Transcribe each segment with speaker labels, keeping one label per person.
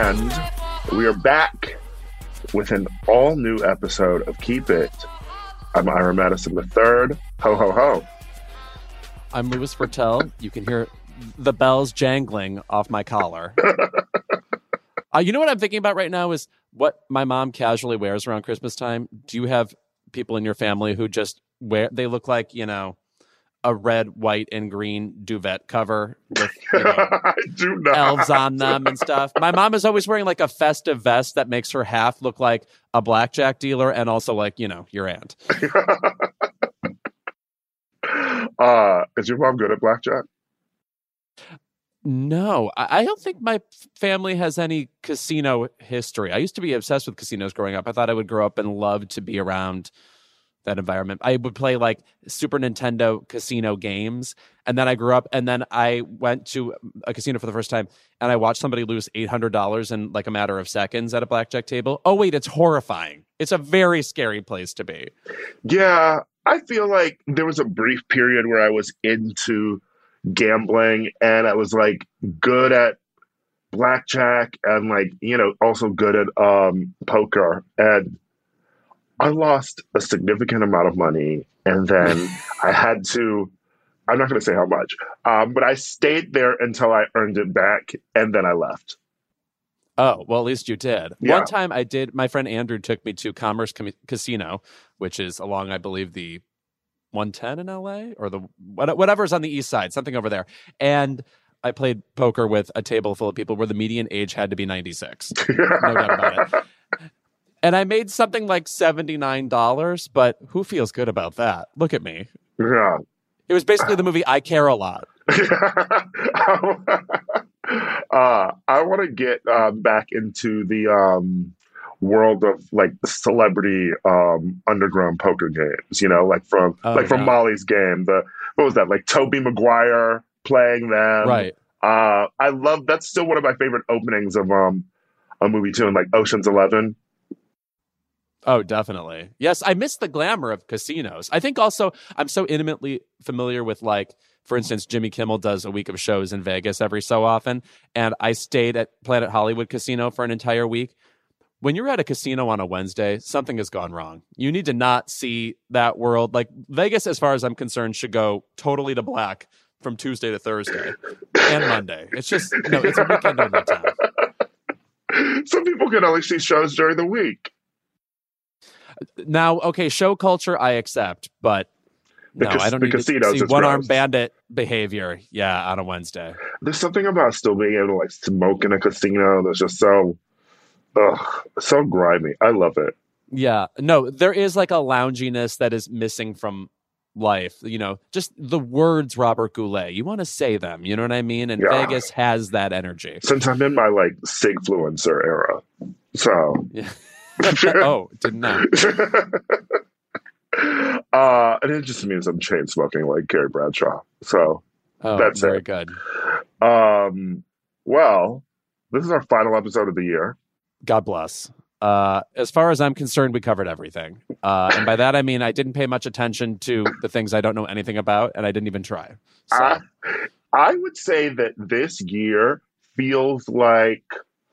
Speaker 1: And we are back with an all-new episode of Keep It. I'm Ira Madison III. Ho, ho, ho.
Speaker 2: I'm Louis Vertel. You can hear the bells jangling off my collar. You know what I'm thinking about right now is what my mom casually wears around Christmas time. Do you have people in your family who just wear, they look like, you know, a red, white, and green duvet cover with
Speaker 1: I do not.
Speaker 2: elves on them and stuff? My mom is always wearing like a festive vest that makes her half look like a blackjack dealer and also like, you know, your aunt.
Speaker 1: Is your mom good at blackjack?
Speaker 2: No, I don't think my family has any casino history. I used to be obsessed with casinos growing up. I thought I would grow up and love to be around that environment. I would play like Super Nintendo casino games. And then I grew up and then I went to a casino for the first time and I watched somebody lose $800 in like a matter of seconds at a blackjack table. Oh, wait, it's horrifying. It's a very scary place to be.
Speaker 1: Yeah, I feel like there was a brief period where I was into gambling and I was like good at blackjack and like, you know, also good at poker. And I lost a significant amount of money, and then I had to, I'm not going to say how much, but I stayed there until I earned it back, and then I left.
Speaker 2: Oh, well, at least you did.
Speaker 1: Yeah.
Speaker 2: One time I did, my friend Andrew took me to Commerce Casino, which is along, I believe, the 110 in LA, or the whatever's on the east side, something over there. And I played poker with a table full of people where the median age had to be 96. No doubt about it. And I made something like $79, but who feels good about that? Look at me.
Speaker 1: Yeah.
Speaker 2: It was basically the movie I Care a Lot.
Speaker 1: I want to get back into the world of like celebrity underground poker games, you know, like from Molly's Game. What was that? Like Tobey Maguire playing them.
Speaker 2: Right.
Speaker 1: I love, that's still one of my favorite openings of a movie too, and like Ocean's 11.
Speaker 2: Oh, definitely. Yes, I miss the glamour of casinos. I think also I'm so intimately familiar with, like, for instance, Jimmy Kimmel does a week of shows in Vegas every so often, and I stayed at Planet Hollywood Casino for an entire week. When you're at a casino on a Wednesday, something has gone wrong. You need to not see that world. Like, Vegas, as far as I'm concerned, should go totally to black from Tuesday to Thursday and Monday. It's just, no, it's a weekend only time.
Speaker 1: Some people can only see shows during the week.
Speaker 2: Now, okay, show culture I accept, but no, I don't need to see one-armed bandit behavior, on a Wednesday.
Speaker 1: There's something about still being able to like smoke in a casino that's just so grimy. I love it.
Speaker 2: Yeah, no, there is like a lounginess that is missing from life. You know, just the words Robert Goulet. You want to say them, you know what I mean? And Vegas has that energy.
Speaker 1: Since I'm in my like Sigfluencer era, so.
Speaker 2: Yeah. Oh, didn't know.
Speaker 1: And it just means I'm chain smoking like Gary Bradshaw. So that's
Speaker 2: very
Speaker 1: it.
Speaker 2: Good.
Speaker 1: Well, this is our final episode of the year.
Speaker 2: God bless. As far as I'm concerned, we covered everything. And by that, I mean, I didn't pay much attention to the things I don't know anything about, and I didn't even try. So.
Speaker 1: I would say that this year feels like,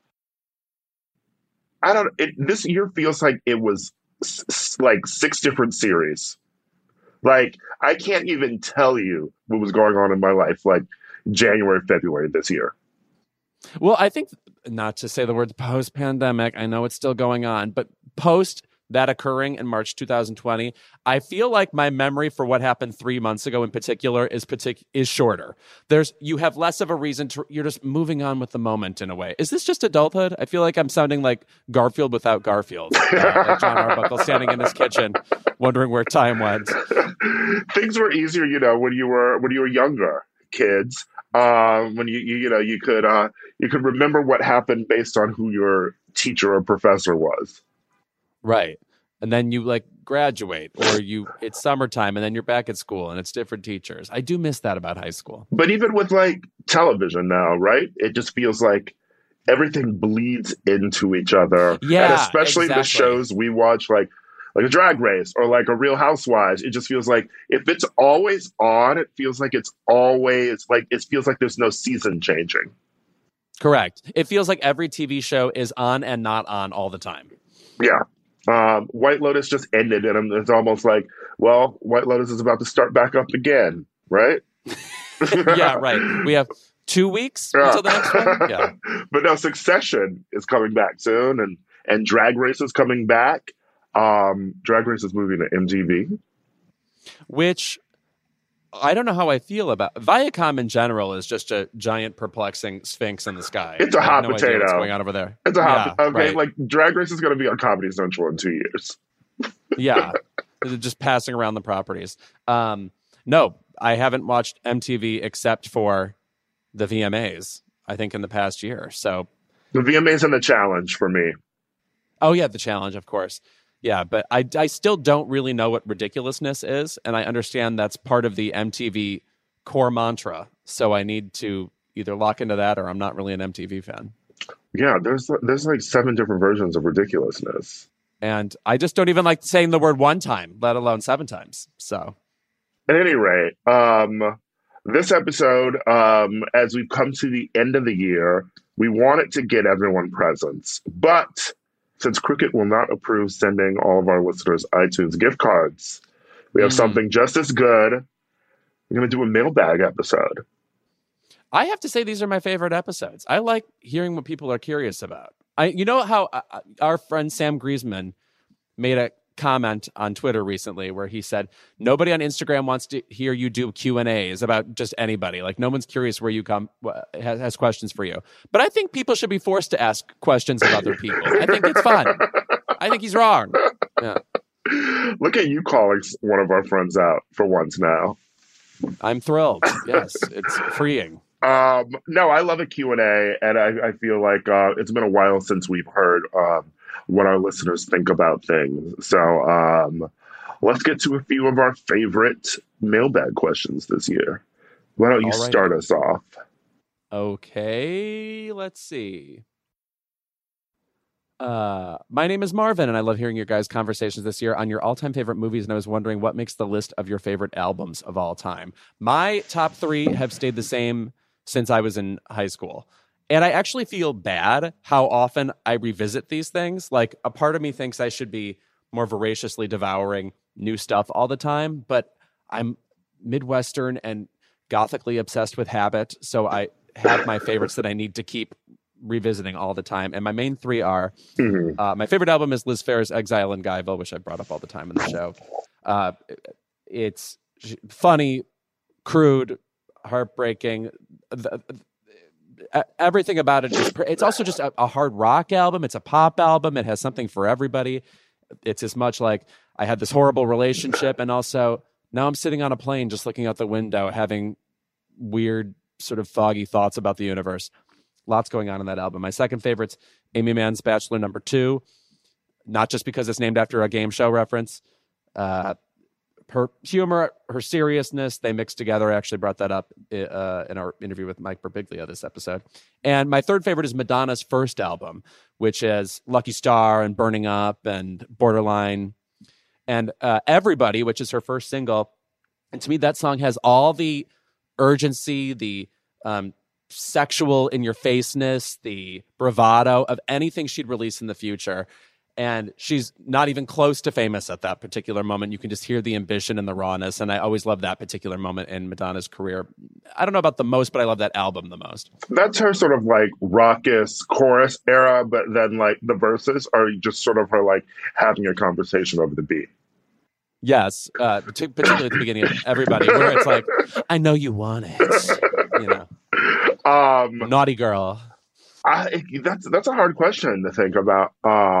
Speaker 1: this year feels like it was like 6 different series. Like, I can't even tell you what was going on in my life, like January, February this year.
Speaker 2: Well, I think, not to say the words post-pandemic, I know it's still going on, but post that occurring in March 2020, I feel like my memory for what happened 3 months ago in particular is shorter. You have less of a reason to, you're just moving on with the moment in a way. Is this just adulthood? I feel like I'm sounding like Garfield without Garfield. Like John Arbuckle standing in his kitchen, wondering where time went.
Speaker 1: Things were easier, you know, when you were younger, kids. When you could remember what happened based on who your teacher or professor was.
Speaker 2: Right. And then you like graduate, or it's summertime and then you're back at school and it's different teachers. I do miss that about high school.
Speaker 1: But even with like television now, right? It just feels like everything bleeds into each other.
Speaker 2: Yeah.
Speaker 1: And especially the shows we watch, like a Drag Race or like a Real Housewives. It just feels like if it's always on, it feels like it's always like, it feels like there's no season changing.
Speaker 2: Correct. It feels like every TV show is on and not on all the time.
Speaker 1: Yeah. White Lotus just ended, and it's almost like, well, White Lotus is about to start back up again, right?
Speaker 2: Yeah, right. We have 2 weeks until the next one. Yeah.
Speaker 1: But no, Succession is coming back soon, and Drag Race is coming back. Drag Race is moving to MTV.
Speaker 2: Which I don't know how I feel about. Viacom in general is just a giant perplexing sphinx in the sky.
Speaker 1: It's a hot potato.
Speaker 2: Idea what's going on over there?
Speaker 1: It's a hot okay,
Speaker 2: right.
Speaker 1: Like Drag Race is going to be on Comedy Central in 2 years.
Speaker 2: Yeah. Just passing around the properties. No, I haven't watched MTV except for the VMAs, I think, in the past year. So
Speaker 1: the VMAs and the Challenge for me.
Speaker 2: Oh, yeah, the Challenge, of course. Yeah, but I still don't really know what ridiculousness is, and I understand that's part of the MTV core mantra. So I need to either lock into that or I'm not really an MTV fan.
Speaker 1: Yeah, there's like 7 different versions of ridiculousness.
Speaker 2: And I just don't even like saying the word one time, let alone 7 times. So
Speaker 1: at any rate, this episode, as we've come to the end of the year, we wanted to get everyone presents. But since Cricket will not approve sending all of our listeners iTunes gift cards, we have something just as good. We're going to do a mailbag episode.
Speaker 2: I have to say these are my favorite episodes. I like hearing what people are curious about. You know how our friend Sam Griezmann made a comment on Twitter recently where he said, nobody on Instagram wants to hear you do Q&As about just anybody. Like, no one's curious where you come, has questions for you. But I think people should be forced to ask questions of other people. I think it's fun. I think he's wrong. Yeah.
Speaker 1: Look at you calling one of our friends out for once now.
Speaker 2: I'm thrilled. Yes, it's freeing.
Speaker 1: No, I love a Q&A, and I feel like it's been a while since we've heard what our listeners think about things. So let's get to a few of our favorite mailbag questions this year. Why don't you start us off?
Speaker 2: Okay, let's see. My name is Marvin, and I love hearing your guys' conversations this year on your all-time favorite movies, and I was wondering what makes the list of your favorite albums of all time. My top 3 have stayed the same since I was in high school. And I actually feel bad how often I revisit these things. Like, a part of me thinks I should be more voraciously devouring new stuff all the time, but I'm Midwestern and gothically obsessed with habit, so I have my favorites that I need to keep revisiting all the time. And my main 3 are, my favorite album is Liz Phair's Exile in Guyville, which I brought up all the time in the show. It's funny, crude, heartbreaking. Everything about it is. It's also just a hard rock album. It's a pop album. It has something for everybody. It's as much like I had this horrible relationship, and also now I'm sitting on a plane just looking out the window, having weird, sort of foggy thoughts about the universe. Lots going on in that album. My second favorite's Amy Mann's Bachelor No. 2, not just because it's named after a game show reference. Her humor, her seriousness, they mix together. I actually brought that up in our interview with Mike Birbiglia this episode. And my third favorite is Madonna's first album, which is Lucky Star and Burning Up and Borderline and Everybody, which is her first single. And to me, that song has all the urgency, the sexual in-your-faceness, the bravado of anything she'd release in the future. And she's not even close to famous at that particular moment. You can just hear the ambition and the rawness. And I always love that particular moment in Madonna's career. I don't know about the most, but I love that album the most.
Speaker 1: That's her sort of like raucous chorus era, but then like the verses are just sort of her like having a conversation over the beat.
Speaker 2: Yes, particularly at the beginning of Everybody, where it's like, I know you want it, you know, naughty girl.
Speaker 1: That's a hard question to think about.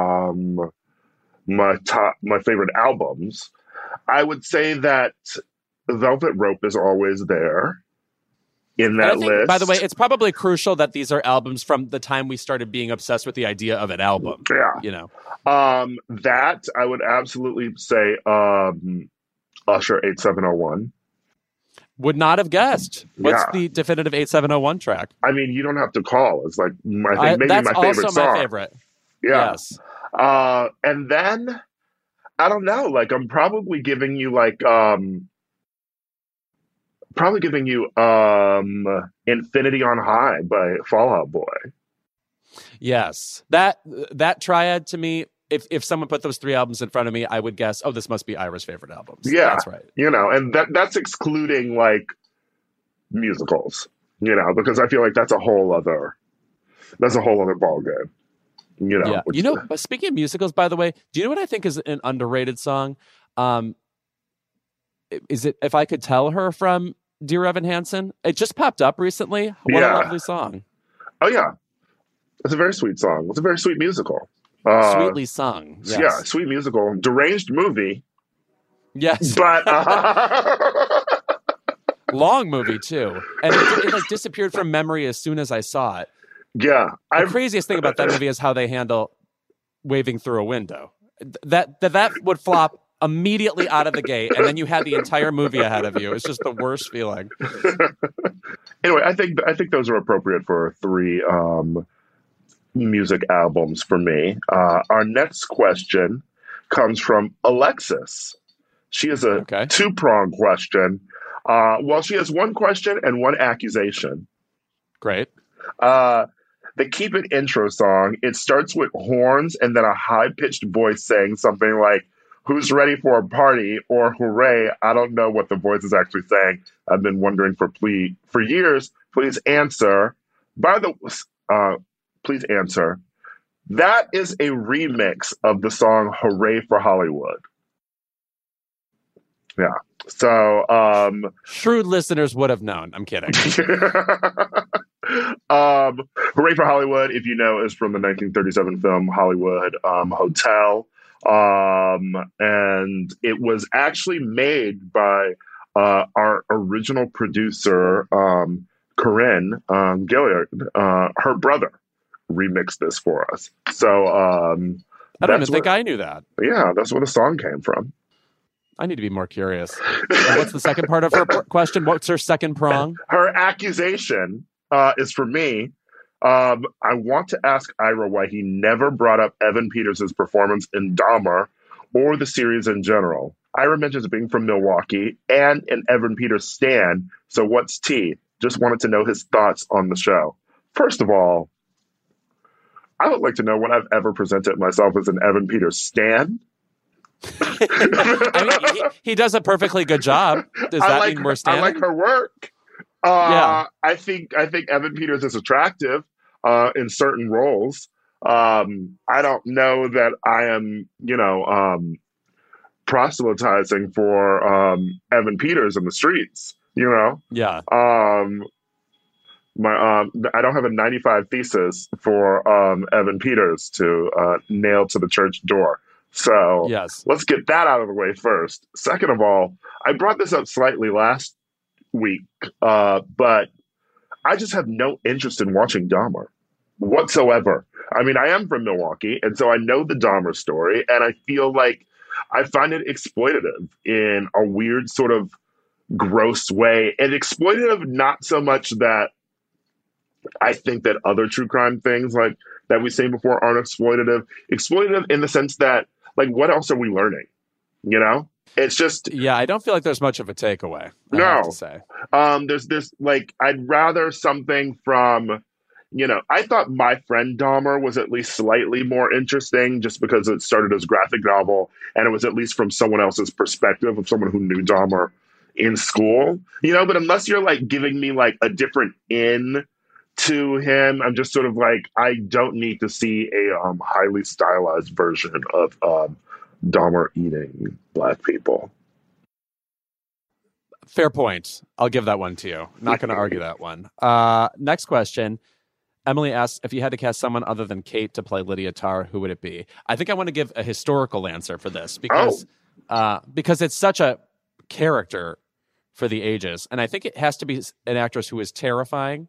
Speaker 1: My favorite albums. I would say that Velvet Rope is always there in that list.
Speaker 2: By the way, it's probably crucial that these are albums from the time we started being obsessed with the idea of an album.
Speaker 1: Yeah,
Speaker 2: you know.
Speaker 1: That I would absolutely say Usher 8701.
Speaker 2: Would not have guessed. What's the definitive 8701 track?
Speaker 1: I mean, you don't have to call. It's like my favorite song.
Speaker 2: That's also my favorite.
Speaker 1: Yeah.
Speaker 2: Yes.
Speaker 1: And then I don't know. Like I'm probably giving you like Probably giving you Infinity on High by Fall Out Boy.
Speaker 2: Yes, that triad to me. If someone put those three albums in front of me, I would guess, oh, this must be Ira's favorite albums.
Speaker 1: Yeah,
Speaker 2: That's right.
Speaker 1: and that's excluding like musicals, because I feel like that's a whole other ball game.
Speaker 2: Yeah. But speaking of musicals, by the way, do you know what I think is an underrated song? Is it If I Could Tell Her from Dear Evan Hansen? It just popped up recently. What a lovely song.
Speaker 1: Oh, yeah. It's a very sweet song. It's a very sweet musical.
Speaker 2: Sweetly sung. Yes.
Speaker 1: Yeah, sweet musical. Deranged movie.
Speaker 2: Yes.
Speaker 1: But
Speaker 2: long movie too. And it like disappeared from memory as soon as I saw it.
Speaker 1: Yeah.
Speaker 2: The craziest thing about that movie is how they handle waving through a window. That would flop immediately out of the gate, and then you had the entire movie ahead of you. It's just the worst feeling.
Speaker 1: Anyway, I think those are appropriate for 3 music albums for me. Our next question comes from Alexis. She has a 2-pronged question. Well, she has 1 question and 1 accusation.
Speaker 2: Great.
Speaker 1: The Keep It intro song, it starts with horns and then a high-pitched voice saying something like, "Who's ready for a party?" or "Hooray." I don't know what the voice is actually saying. I've been wondering for years. Please answer. Please answer. That is a remix of the song "Hooray for Hollywood." Yeah. So,
Speaker 2: shrewd listeners would have known. I'm kidding.
Speaker 1: "Hooray for Hollywood," if you know, is from the 1937 film Hollywood Hotel. And it was actually made by our original producer, Corinne Gilliard. Her brother remixed this for us. So
Speaker 2: I don't even think I knew that.
Speaker 1: Yeah, that's where the song came from.
Speaker 2: I need to be more curious. What's the second part of her question? What's her second prong?
Speaker 1: Her accusation is for me. I want to ask Ira why he never brought up Evan Peters' performance in Dahmer or the series in general. Ira mentions being from Milwaukee and an Evan Peters stan, so what's tea? Just wanted to know his thoughts on the show. First of all, I would like to know when I've ever presented myself as an Evan Peters stan.
Speaker 2: I mean, he does a perfectly good job. Does that mean we're standing?
Speaker 1: I like her work. Yeah. I think Evan Peters is attractive in certain roles. I don't know that I am, proselytizing for Evan Peters in the streets.
Speaker 2: Yeah.
Speaker 1: I don't have a 95 thesis for Evan Peters to nail to the church door. So
Speaker 2: yes.
Speaker 1: Let's get that out of the way first. Second of all, I brought this up slightly last week, but I just have no interest in watching Dahmer whatsoever. I mean, I am from Milwaukee, and so I know the Dahmer story, and I feel like I find it exploitative in a weird sort of gross way. And exploitative not so much that I think that other true crime things like that we've seen before aren't exploitative. Exploitative in the sense that, like, what else are we learning? It's just...
Speaker 2: Yeah, I don't feel like there's much of a takeaway, I have to say.
Speaker 1: There's this, like, I'd rather something from, I thought My Friend Dahmer was at least slightly more interesting just because it started as a graphic novel and it was at least from someone else's perspective of someone who knew Dahmer in school. But unless you're, like, giving me, like, a different in to him, I'm just sort of like, I don't need to see a highly stylized version of Dahmer eating black people.
Speaker 2: Fair point. I'll give that one to you. Not going to argue that one. Next question. Emily asks, if you had to cast someone other than Kate to play Lydia Tarr, who would it be? I think I want to give a historical answer for this because it's such a character for the ages. And I think it has to be an actress who is terrifying,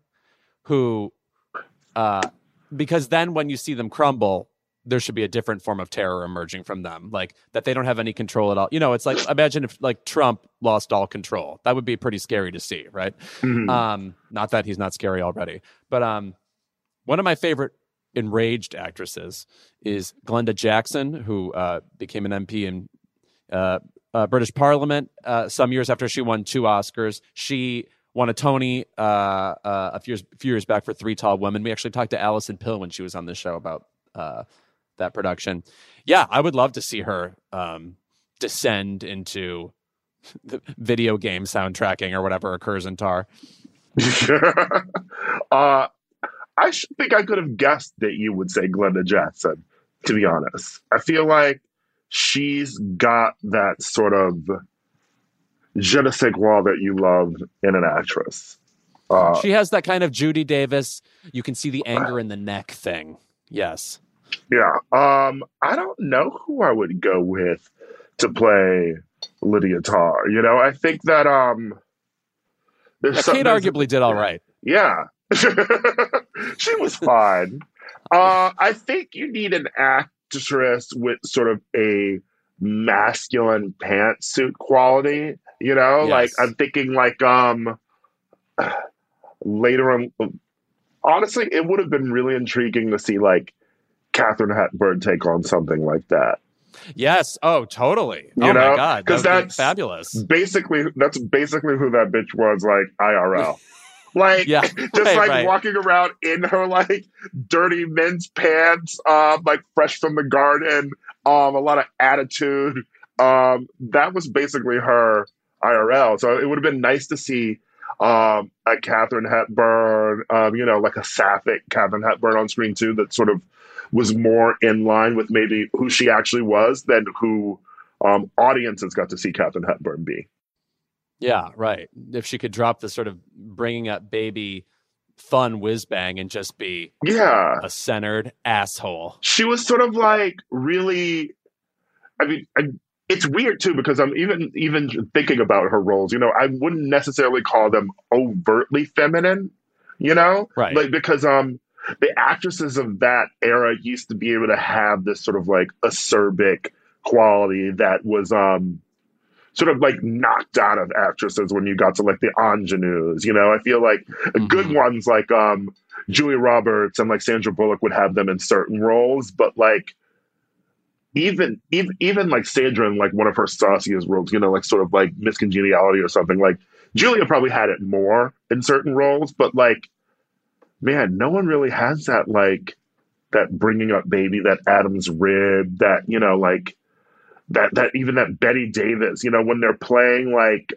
Speaker 2: because then when you see them crumble, there should be a different form of terror emerging from them, like that they don't have any control at all. It's like, imagine if like Trump lost all control. That would be pretty scary to see, right? Mm-hmm. Not that he's not scary already, but one of my favorite enraged actresses is Glenda Jackson, who became an MP in British Parliament some years after she won 2 Oscars. She won a Tony a few years back for Three Tall Women. We actually talked to Alison Pill when she was on the show about that production. Yeah, I would love to see her descend into the video game soundtracking or whatever occurs in Tar.
Speaker 1: I think I could have guessed that you would say Glenda Jackson, to be honest. I feel like she's got that sort of je ne sais quoi that you love in an actress.
Speaker 2: She has that kind of Judy Davis, you can see the anger in the neck thing. Yes.
Speaker 1: Yeah. I don't know who I would go with to play Lydia Tarr. You know, I think that
Speaker 2: Kate arguably did all right.
Speaker 1: Yeah. She was fine. I think you need an actress with sort of a masculine pantsuit quality, you know?
Speaker 2: Yes.
Speaker 1: Like I'm thinking like later on, honestly, it would have been really intriguing to see like Katharine Hepburn take on something like that.
Speaker 2: Yes. Oh, totally.
Speaker 1: You
Speaker 2: oh
Speaker 1: know?
Speaker 2: My God.
Speaker 1: Because
Speaker 2: that's fabulous.
Speaker 1: That's basically who that bitch was, like IRL. Like,
Speaker 2: yeah,
Speaker 1: just walking around in her like dirty men's pants, like fresh from the garden, a lot of attitude. That was basically her IRL. So it would have been nice to see a Katharine Hepburn, you know, like a sapphic Katharine Hepburn on screen too, that sort of was more in line with maybe who she actually was than who audiences got to see Katharine Hepburn be.
Speaker 2: Yeah, right. If she could drop the sort of bringing up baby fun whiz bang and just be a centered asshole.
Speaker 1: She was sort of like really, I mean, it's weird too, because I'm even thinking about her roles, you know, I wouldn't necessarily call them overtly feminine, you know?
Speaker 2: Right.
Speaker 1: Like, because the actresses of that era used to be able to have this sort of like acerbic quality that was sort of like knocked out of actresses when you got to like the ingenues, you know? I feel like good ones like Julia Roberts and like Sandra Bullock would have them in certain roles, but like even like Sandra in like one of her sauciest roles, you know, like sort of like Miss Congeniality or something, like Julia probably had it more in certain roles, but like, man, no one really has that, like that bringing up baby, that Adam's rib, that, you know, like that even that Betty Davis, you know, when they're playing like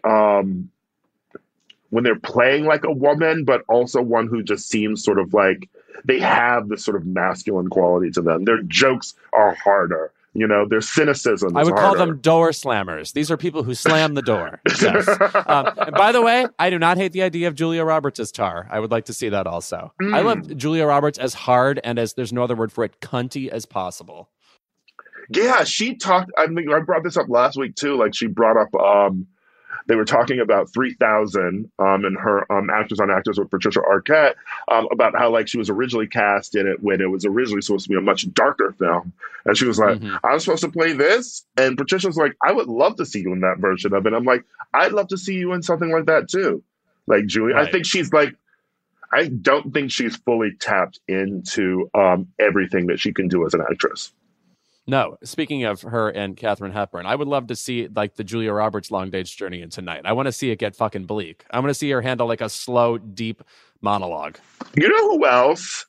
Speaker 1: a woman, but also one who just seems sort of like they have this sort of masculine quality to them. Their jokes are harder, you know, their cynicism is
Speaker 2: I would
Speaker 1: harder.
Speaker 2: call them door slammers. These are people who slam the door. Yes. And by the way, I do not hate the idea of Julia Roberts as Tar. I would like to see that also. I love Julia Roberts as hard and as, there's no other word for it, cunty as possible.
Speaker 1: Yeah, she talked, I mean, I brought this up last week too. Like she brought up, they were talking about 3000 and her Actors on Actors with Patricia Arquette about how like she was originally cast in it when it was originally supposed to be a much darker film. And she was like, I'm supposed to play this? And Patricia was like, I would love to see you in that version of it. I'm like, I'd love to see you in something like that too. Like Julia, right. I think she's like, I don't think she's fully tapped into everything that she can do as an actress.
Speaker 2: No, speaking of her and Katharine Hepburn, I would love to see like the Julia Roberts long day's journey into Night. I want to see it get fucking bleak. I want to see her handle like a slow, deep monologue.
Speaker 1: You know who else?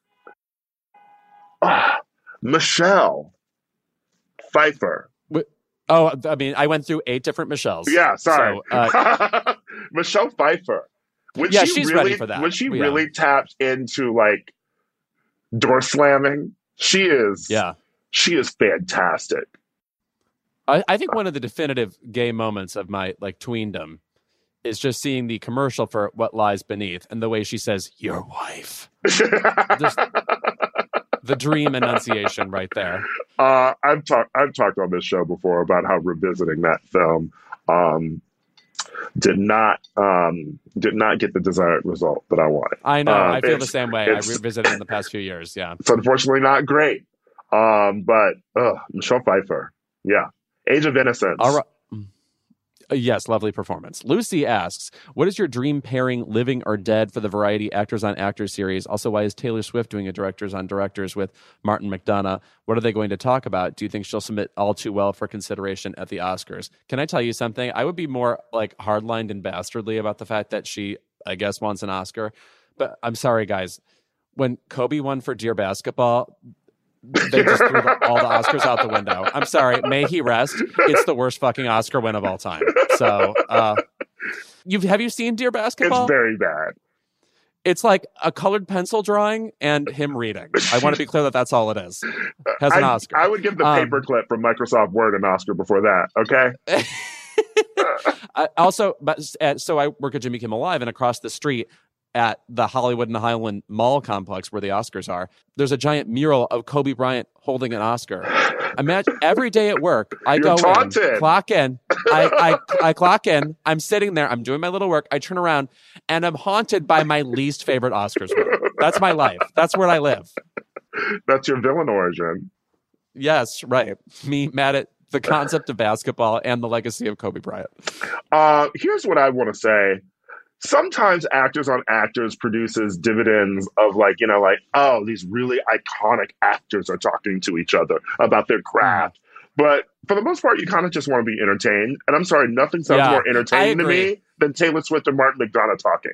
Speaker 1: Michelle Pfeiffer.
Speaker 2: Oh, I mean, I went through 8 different Michelles.
Speaker 1: Yeah, sorry. So, Michelle Pfeiffer.
Speaker 2: She's ready for that.
Speaker 1: When she really tapped into like door slamming, she is.
Speaker 2: Yeah.
Speaker 1: She is fantastic.
Speaker 2: I think one of the definitive gay moments of my like tweendom is just seeing the commercial for What Lies Beneath and the way she says, "Your wife." Just the dream enunciation right there.
Speaker 1: I've talked on this show before about how revisiting that film did not get the desired result that I wanted.
Speaker 2: I know. I feel the same way. I revisited in the past few years. Yeah.
Speaker 1: It's unfortunately not great. But Michelle Pfeiffer, yeah, Age of Innocence.
Speaker 2: All right. Yes, lovely performance. Lucy asks, what is your dream pairing, living or dead, for the Variety Actors on Actors series? Also, why is Taylor Swift doing a Directors on Directors with Martin McDonagh? What are they going to talk about? Do you think she'll submit All Too Well for consideration at the Oscars? Can I tell you something? I would be more like hardlined and bastardly about the fact that she, I guess, wants an Oscar. But I'm sorry, guys. When Kobe won for Dear Basketball, they just threw all the Oscars out the window. I'm sorry. May he rest. It's the worst fucking Oscar win of all time. So, have you seen Dear Basketball?
Speaker 1: It's very bad.
Speaker 2: It's like a colored pencil drawing and him reading. I want to be clear that that's all it is. Has an Oscar.
Speaker 1: I would give the paperclip from Microsoft Word an Oscar before that. Okay.
Speaker 2: So I work at Jimmy Kimmel Live, and across the street at the Hollywood and Highland Mall complex where the Oscars are, there's a giant mural of Kobe Bryant holding an Oscar. Imagine every day at work, I go in, clock in, I clock in, I'm sitting there, I'm doing my little work, I turn around, and I'm haunted by my least favorite Oscars win. That's my life. That's where I live.
Speaker 1: That's your villain origin.
Speaker 2: Yes, right. Me mad at the concept of basketball and the legacy of Kobe Bryant.
Speaker 1: Here's what I want to say. Sometimes Actors on Actors produces dividends of oh, these really iconic actors are talking to each other about their craft. But for the most part, you kind of just want to be entertained. And I'm sorry, nothing sounds more entertaining to me than Taylor Swift and Martin McDonagh talking.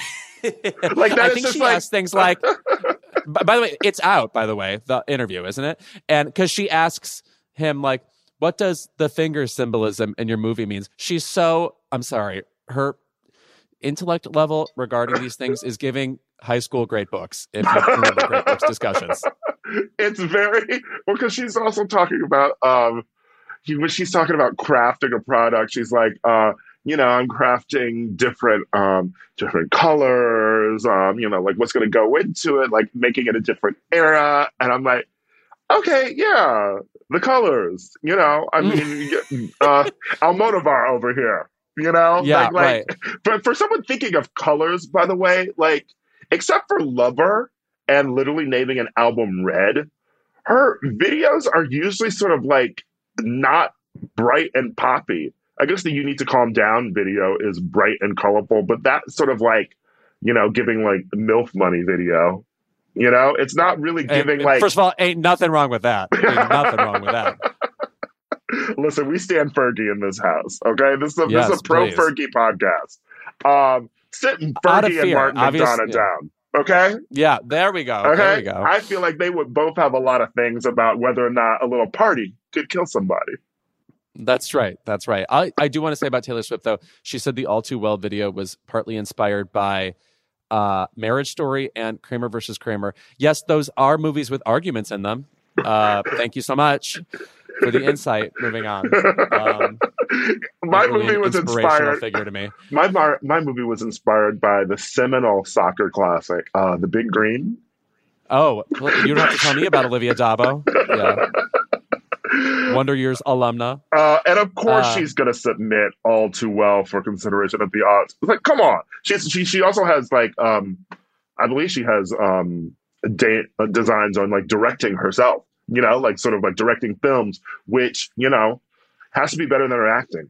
Speaker 2: I think she asks things like, by the way, it's out, by the way, the interview, isn't it? And because she asks him, like, what does the finger symbolism in your movie means? She's so, I'm sorry, her intellect level regarding these things is giving high school great books, if you remember great books discussions.
Speaker 1: It's very well, because she's also talking about when she's talking about crafting a product, she's like I'm crafting different colors, like what's going to go into it, like making it a different era. And I'm like, okay, yeah, the colors, I mean, Almodovar over here.
Speaker 2: Yeah, right.
Speaker 1: But for someone thinking of colors, by the way, like, except for Lover and literally naming an album Red, her videos are usually sort of like not bright and poppy. I guess the You Need to Calm Down video is bright and colorful, but that's sort of like, giving like MILF money video. It's not really giving like.
Speaker 2: First of all, ain't nothing wrong with that. Ain't nothing wrong with that.
Speaker 1: Listen, we stand Fergie in this house, okay? This is a pro-Fergie podcast. Sitting Fergie and Martin McDonagh down, okay?
Speaker 2: Yeah, there we go.
Speaker 1: Okay?
Speaker 2: There we go.
Speaker 1: I feel like they would both have a lot of things about whether or not a little party could kill somebody.
Speaker 2: That's right. That's right. I do want to say about Taylor Swift, though, she said the All Too Well video was partly inspired by Marriage Story and Kramer versus Kramer. Yes, those are movies with arguments in them. Thank you so much for the insight. Moving on.
Speaker 1: My movie was inspired.
Speaker 2: Figure to me.
Speaker 1: My movie was inspired by the seminal soccer classic, The Big Green.
Speaker 2: Oh, well, you don't have to tell me about Olivia D'Abo. Yeah. Wonder Years alumna.
Speaker 1: And of course, she's going to submit All Too Well for consideration at the odds. Like, come on. She also has like, I believe she has designs on like directing herself. Like sort of like directing films, which, has to be better than her acting.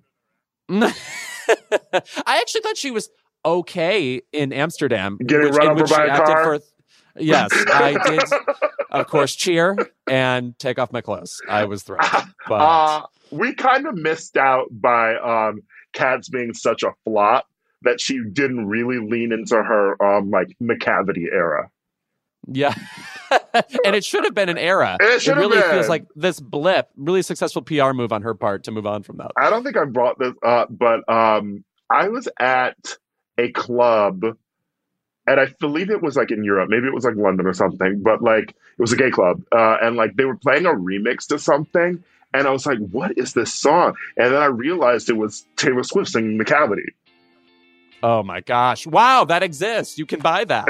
Speaker 2: I actually thought she was okay in Amsterdam.
Speaker 1: Getting run over by a car?
Speaker 2: Yes, I did, of course, cheer and take off my clothes. I was thrilled. But
Speaker 1: we kind of missed out by Cats being such a flop that she didn't really lean into her like McCavity era.
Speaker 2: Yeah. And it should have been an era. It really feels like this blip, really successful PR move on her part to move on from that.
Speaker 1: I don't think I brought this up, but I was at a club, and I believe it was like in Europe. Maybe it was like London or something, but like it was a gay club. And like they were playing a remix to something. And I was like, what is this song? And then I realized it was Taylor Swift singing McCavity.
Speaker 2: Oh my gosh. Wow, that exists. You can buy that.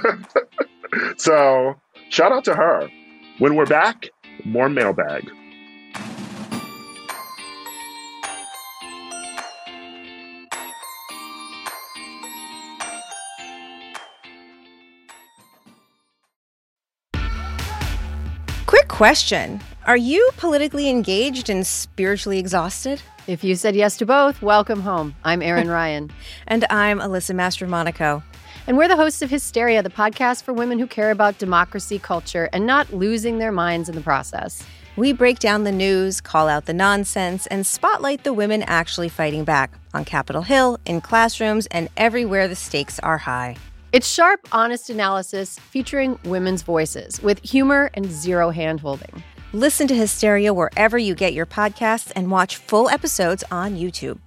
Speaker 1: So shout out to her. When we're back, more mailbag.
Speaker 3: Quick question. Are you politically engaged and spiritually exhausted? If you said yes to both, welcome home. I'm Erin Ryan.
Speaker 4: And I'm Alyssa Mastromonaco.
Speaker 3: And we're the hosts of Hysteria, the podcast for women who care about democracy, culture, and not losing their minds in the process.
Speaker 4: We break down the news, call out the nonsense, and spotlight the women actually fighting back on Capitol Hill, in classrooms, and everywhere the stakes are high.
Speaker 3: It's sharp, honest analysis featuring women's voices with humor and zero hand-holding.
Speaker 4: Listen to Hysteria wherever you get your podcasts and watch full episodes on YouTube.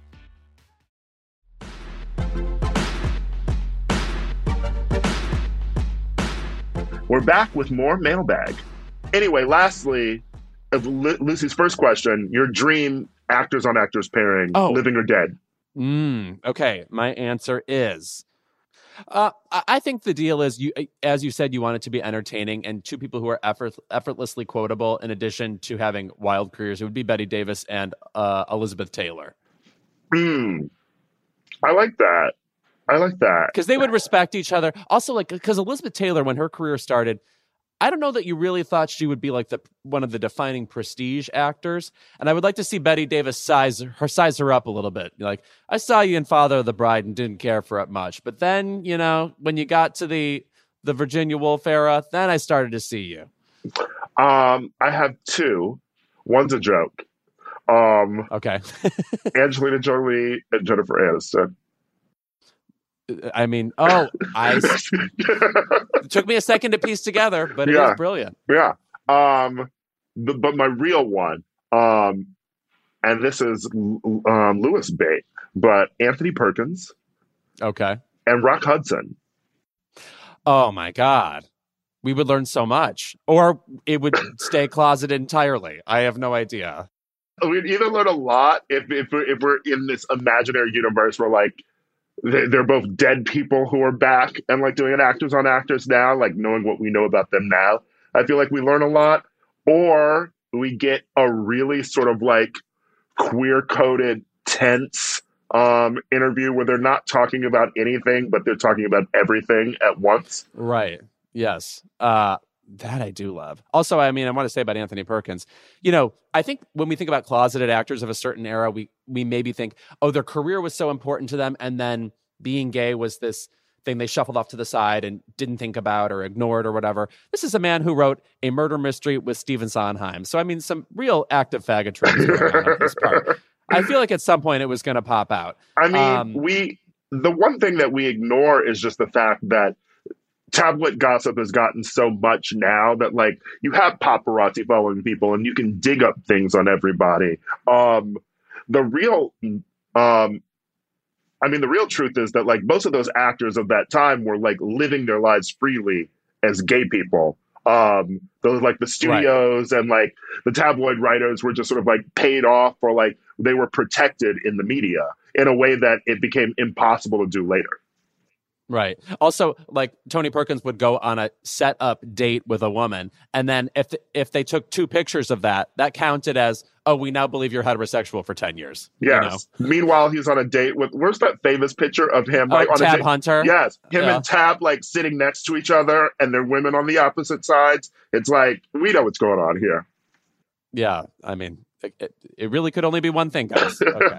Speaker 1: We're back with more mailbag. Anyway, lastly, Lucy's first question, your dream actors on actors pairing, living or dead?
Speaker 2: Okay, my answer is, I think the deal is, as you said, you want it to be entertaining, and two people who are effortlessly quotable in addition to having wild careers. It would be Bette Davis and Elizabeth Taylor.
Speaker 1: I like that.
Speaker 2: Because they would respect each other. Also, because Elizabeth Taylor, when her career started, I don't know that you really thought she would be one of the defining prestige actors. And I would like to see Bette Davis size her up a little bit. Like, I saw you in Father of the Bride and didn't care for it much. But then, when you got to the Virginia Woolf era, then I started to see you.
Speaker 1: I have two. One's a joke.
Speaker 2: Okay.
Speaker 1: Angelina Jolie and Jennifer Aniston.
Speaker 2: I mean, it took me a second to piece together, but it is brilliant.
Speaker 1: Yeah. But my real one, and this is Lewis bait, but Anthony Perkins.
Speaker 2: Okay.
Speaker 1: And Rock Hudson.
Speaker 2: Oh my God. We would learn so much. Or it would stay closeted entirely. I have no idea.
Speaker 1: We'd either learn a lot if we're in this imaginary universe where they're both dead people who are back and doing an actors on actors now, knowing what we know about them now. I feel like we learn a lot, or we get a really sort of queer coded, tense interview where they're not talking about anything, but they're talking about everything at once.
Speaker 2: Right. Yes. That I do love. Also, I mean, I want to say about Anthony Perkins, I think when we think about closeted actors of a certain era, we maybe think, their career was so important to them, and then being gay was this thing they shuffled off to the side and didn't think about or ignored or whatever. This is a man who wrote a murder mystery with Stephen Sondheim. So, I mean, some real active faggotry is going on his part. I feel like at some point it was going to pop out.
Speaker 1: I mean, the one thing that we ignore is just the fact that tabloid gossip has gotten so much now that you have paparazzi following people and you can dig up things on everybody. The real truth is that most of those actors of that time were living their lives freely as gay people. The studios and the tabloid writers were just sort of paid off, or they were protected in the media in a way that it became impossible to do later.
Speaker 2: Right. Also, Tony Perkins would go on a set-up date with a woman, and then if they took two pictures of that counted as, we now believe you're heterosexual for 10 years.
Speaker 1: Yes. Meanwhile, he's on a date with, where's that famous picture of him? On
Speaker 2: Tab
Speaker 1: a
Speaker 2: Hunter?
Speaker 1: Yes. Him and Tab, sitting next to each other, and they're women on the opposite sides. It's we know what's going on here.
Speaker 2: Yeah. I mean, it really could only be one thing, guys. Okay.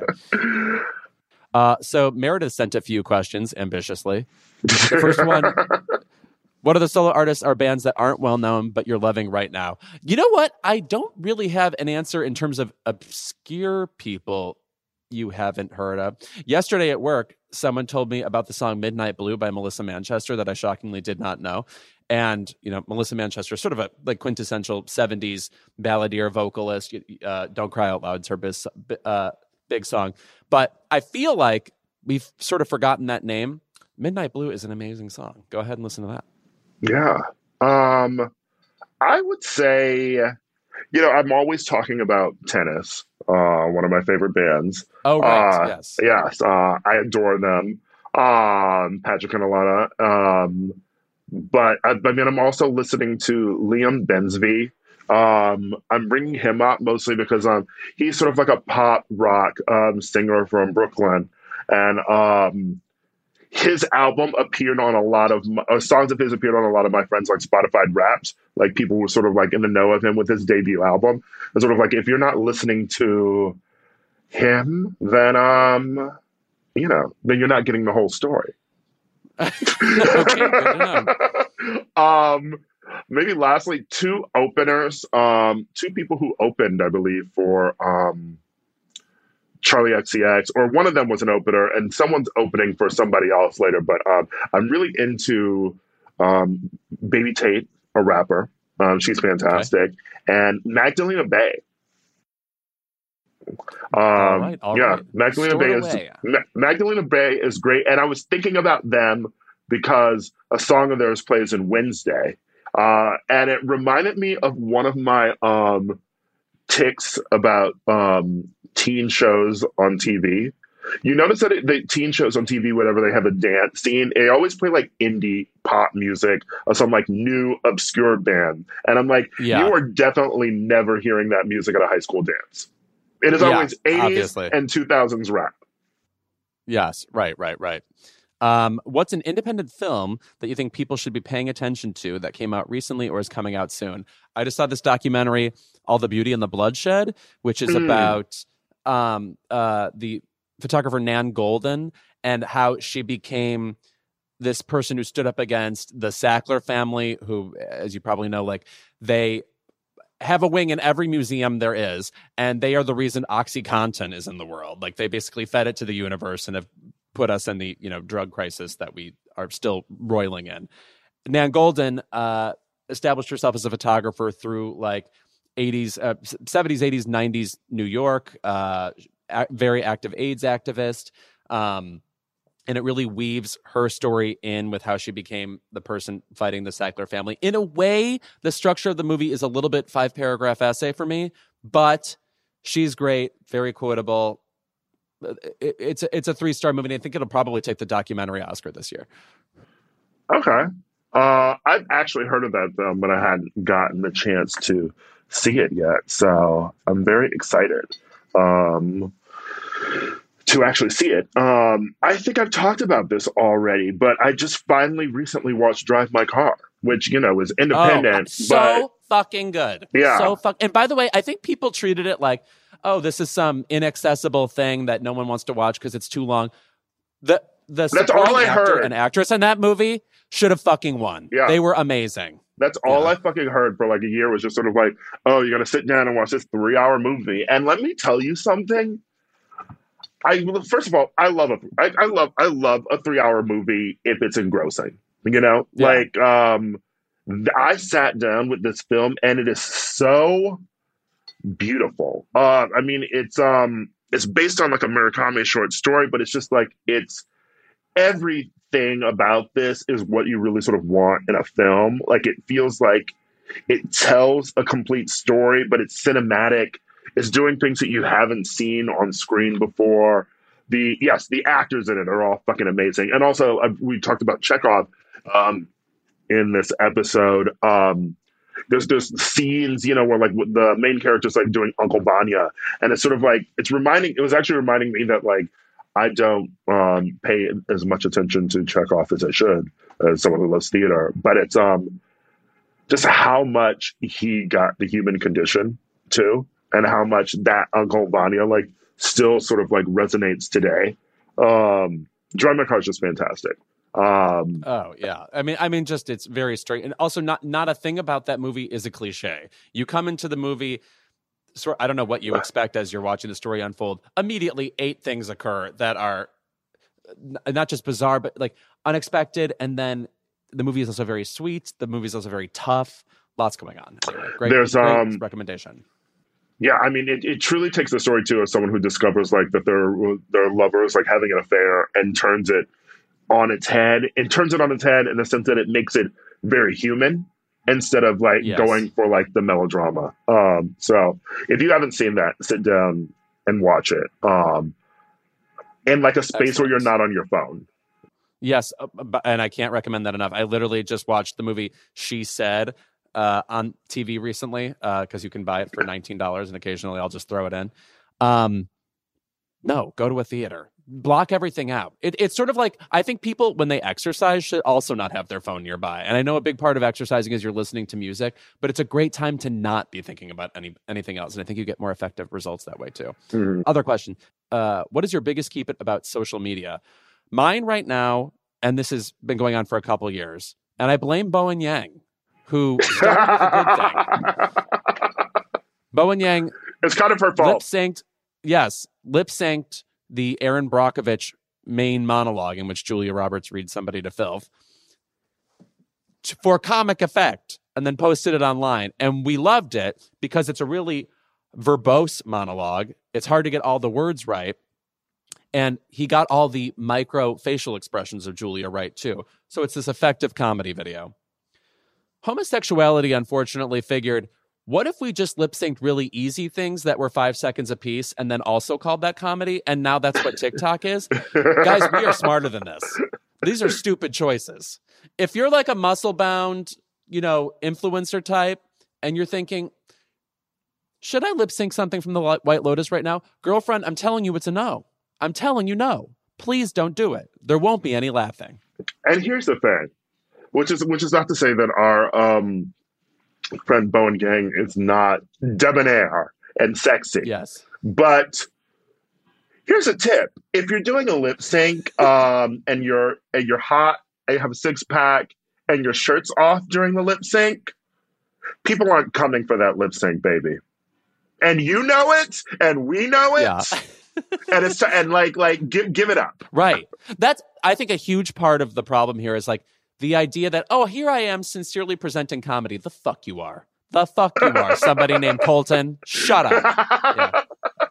Speaker 2: So Meredith sent a few questions ambitiously. The first one, what are the solo artists or bands that aren't well known but you're loving right now? You know what? I don't really have an answer in terms of obscure people you haven't heard of. Yesterday at work, someone told me about the song Midnight Blue by Melissa Manchester that I shockingly did not know. And, Melissa Manchester, sort of a quintessential 70s balladeer vocalist. Don't Cry Out Loud's her big song. But I feel like we've sort of forgotten that name. Midnight Blue is an amazing song. Go ahead and listen to that.
Speaker 1: Yeah. I would say, I'm always talking about Tennis, one of my favorite bands.
Speaker 2: Oh, right. Yes.
Speaker 1: Yes. I adore them. Patrick and Alana. But I'm also listening to Liam Bensby. I'm bringing him up mostly because he's sort of a pop rock singer from Brooklyn, and his album appeared on a lot of songs of his appeared on a lot of my friends Spotify Wrapped. People were sort of in the know of him with his debut album. And sort of if you're not listening to him, then then you're not getting the whole story.
Speaker 2: Okay, good to know.
Speaker 1: Maybe lastly, two openers, two people who opened, I believe, for Charlie XCX, or one of them was an opener, and someone's opening for somebody else later. But I'm really into Baby Tate, a rapper. She's fantastic, and Magdalena Bay.
Speaker 2: All right.
Speaker 1: Magdalena Bay is great, and I was thinking about them because a song of theirs plays in Wednesday, and it reminded me of one of my ticks about teen shows on TV. You notice that the teen shows on TV, whenever they have a dance scene, they always play like indie pop music or some like new obscure band, and I'm like, you are definitely never hearing that music at a high school dance. It is always 80s
Speaker 2: obviously.
Speaker 1: And 2000s rap.
Speaker 2: Yes, right. What's an independent film that you think people should be paying attention to that came out recently or is coming out soon? I just saw this documentary, All the Beauty and the Bloodshed, which is about the photographer Nan Golden and how she became this person who stood up against the Sackler family, who, as you probably know, like they have a wing in every museum there is, and they are the reason OxyContin is in the world. Like they basically fed it to the universe and have put us in the drug crisis that we are still roiling in. Nan Golden established herself as a photographer through like 70s, 80s, 90s New York, very active AIDS activist. And it really weaves her story in with how she became the person fighting the Sackler family. In a way, the structure of the movie is a little bit 5-paragraph essay for me, but she's great, very quotable. It's a 3-star movie, and I think it'll probably take the documentary Oscar this year.
Speaker 1: Okay. I've actually heard of that film, but I hadn't gotten the chance to see it yet. So I'm very excited to actually see it. I think I've talked about this already, but I just finally recently watched Drive My Car, which, is independent.
Speaker 2: So fucking good.
Speaker 1: Yeah.
Speaker 2: And by the way, I think people treated it like, oh, this is some inaccessible thing that no one wants to watch because it's too long. The
Speaker 1: That's all I
Speaker 2: actor
Speaker 1: heard.
Speaker 2: and actress in that movie should have fucking won.
Speaker 1: Yeah.
Speaker 2: They were amazing.
Speaker 1: That's all I fucking heard for like a year was just sort of like, oh, you're going to sit down and watch this 3-hour movie. And let me tell you something. First of all, I love a 3-hour movie if it's engrossing. Like I sat down with this film and it is so beautiful. I mean, it's based on like a Murakami short story, but it's just like it's everything about this is what you really sort of want in a film. Like it feels like it tells a complete story, but it's cinematic. It's doing things that you haven't seen on screen before. The actors in it are all fucking amazing. And also, we talked about Chekhov in this episode. There's scenes, where like the main character's like doing Uncle Vanya, and it's sort of like it was actually reminding me that like I don't pay as much attention to Chekhov as I should, as someone who loves theater. But it's just how much he got the human condition too. And how much that Uncle Vanya like still sort of like resonates today. Drive My Car is just fantastic.
Speaker 2: Oh yeah, I mean, just it's very straight, and also not a thing about that movie is a cliche. You come into the movie, I don't know what you expect as you're watching the story unfold. Immediately, 8 things occur that are not just bizarre, but like unexpected, and then the movie is also very sweet. The movie is also very tough. Lots going on. Anyway, great recommendation.
Speaker 1: Yeah, I mean, it truly takes the story too of someone who discovers like that their lover is like having an affair and turns it on its head. It turns it on its head in the sense that it makes it very human instead of like going for like the melodrama. So if you haven't seen that, sit down and watch it. In like a space where you're not on your phone.
Speaker 2: Yes, and I can't recommend that enough. I literally just watched the movie She Said on TV recently because you can buy it for $19 and occasionally I'll just throw it in. No, go to a theater. Block everything out. It's sort of like, I think people, when they exercise, should also not have their phone nearby. And I know a big part of exercising is you're listening to music, but it's a great time to not be thinking about anything else. And I think you get more effective results that way too. Mm-hmm. Other question. What is your biggest keep it about social media? Mine right now, and this has been going on for a couple years, and I blame Bowen Yang, who started with a good thing. Bowen Yang.
Speaker 1: It's kind of her fault.
Speaker 2: Lip synced the Aaron Brockovich main monologue in which Julia Roberts reads somebody to filth for comic effect and then posted it online. And we loved it because it's a really verbose monologue. It's hard to get all the words right. And he got all the micro facial expressions of Julia right, too. So it's this effective comedy video. Homosexuality, unfortunately, figured, what if we just lip synced really easy things that were 5 seconds apiece and then also called that comedy? And now that's what TikTok is. Guys, we are smarter than this. These are stupid choices. If you're like a muscle bound, influencer type, and you're thinking, should I lip sync something from the White Lotus right now? Girlfriend, I'm telling you it's a no. I'm telling you no. Please don't do it. There won't be any laughing.
Speaker 1: And here's the thing, which is not to say that our friend Bowen Yang is not debonair and sexy.
Speaker 2: Yes.
Speaker 1: But here's a tip. If you're doing a lip sync and you're hot and you have a six pack and your shirt's off during the lip sync, people aren't coming for that lip sync, baby. And you know it, and we know it.
Speaker 2: Yeah.
Speaker 1: and give it up.
Speaker 2: Right. That's, I think, a huge part of the problem here is like the idea that, oh, here I am sincerely presenting comedy. The fuck you are. The fuck you are. Somebody named Colton. Shut up.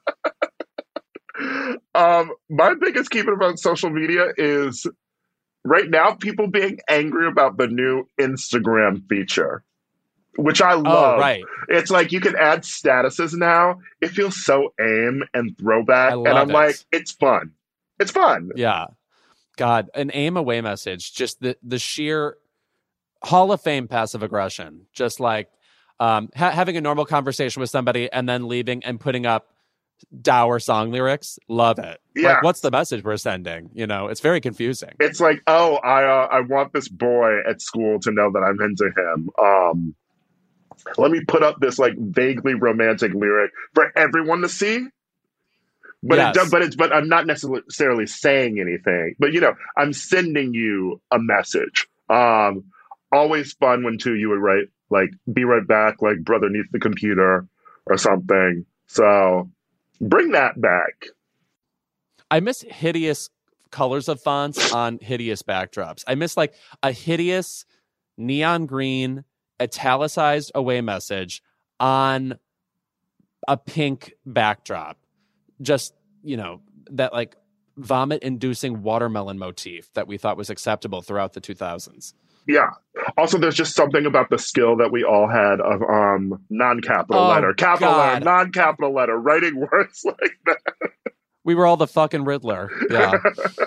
Speaker 1: Yeah. My biggest keep it about social media is right now people being angry about the new Instagram feature, which I love.
Speaker 2: Oh, right.
Speaker 1: It's like you can add statuses now. It feels so AIM and throwback. And I'm like, it's fun. It's fun.
Speaker 2: Yeah. God, an AIM away message. Just the sheer Hall of Fame passive aggression. Just like having a normal conversation with somebody and then leaving and putting up dour song lyrics. Love it.
Speaker 1: Yeah.
Speaker 2: Like, what's the message we're sending? It's very confusing.
Speaker 1: It's like, oh, I want this boy at school to know that I'm into him. Let me put up this like vaguely romantic lyric for everyone to see. But
Speaker 2: yes.
Speaker 1: but I'm not necessarily saying anything. But I'm sending you a message. Always fun when you would write like "be right back," like "brother needs the computer" or something. So bring that back.
Speaker 2: I miss hideous colors of fonts on hideous backdrops. I miss like a hideous neon green italicized away message on a pink backdrop. Just, that like vomit inducing watermelon motif that we thought was acceptable throughout the 2000s.
Speaker 1: Yeah. Also, there's just something about the skill that we all had of non-capital letter, capital letter, non-capital letter, writing words like that.
Speaker 2: We were all the fucking Riddler. Yeah.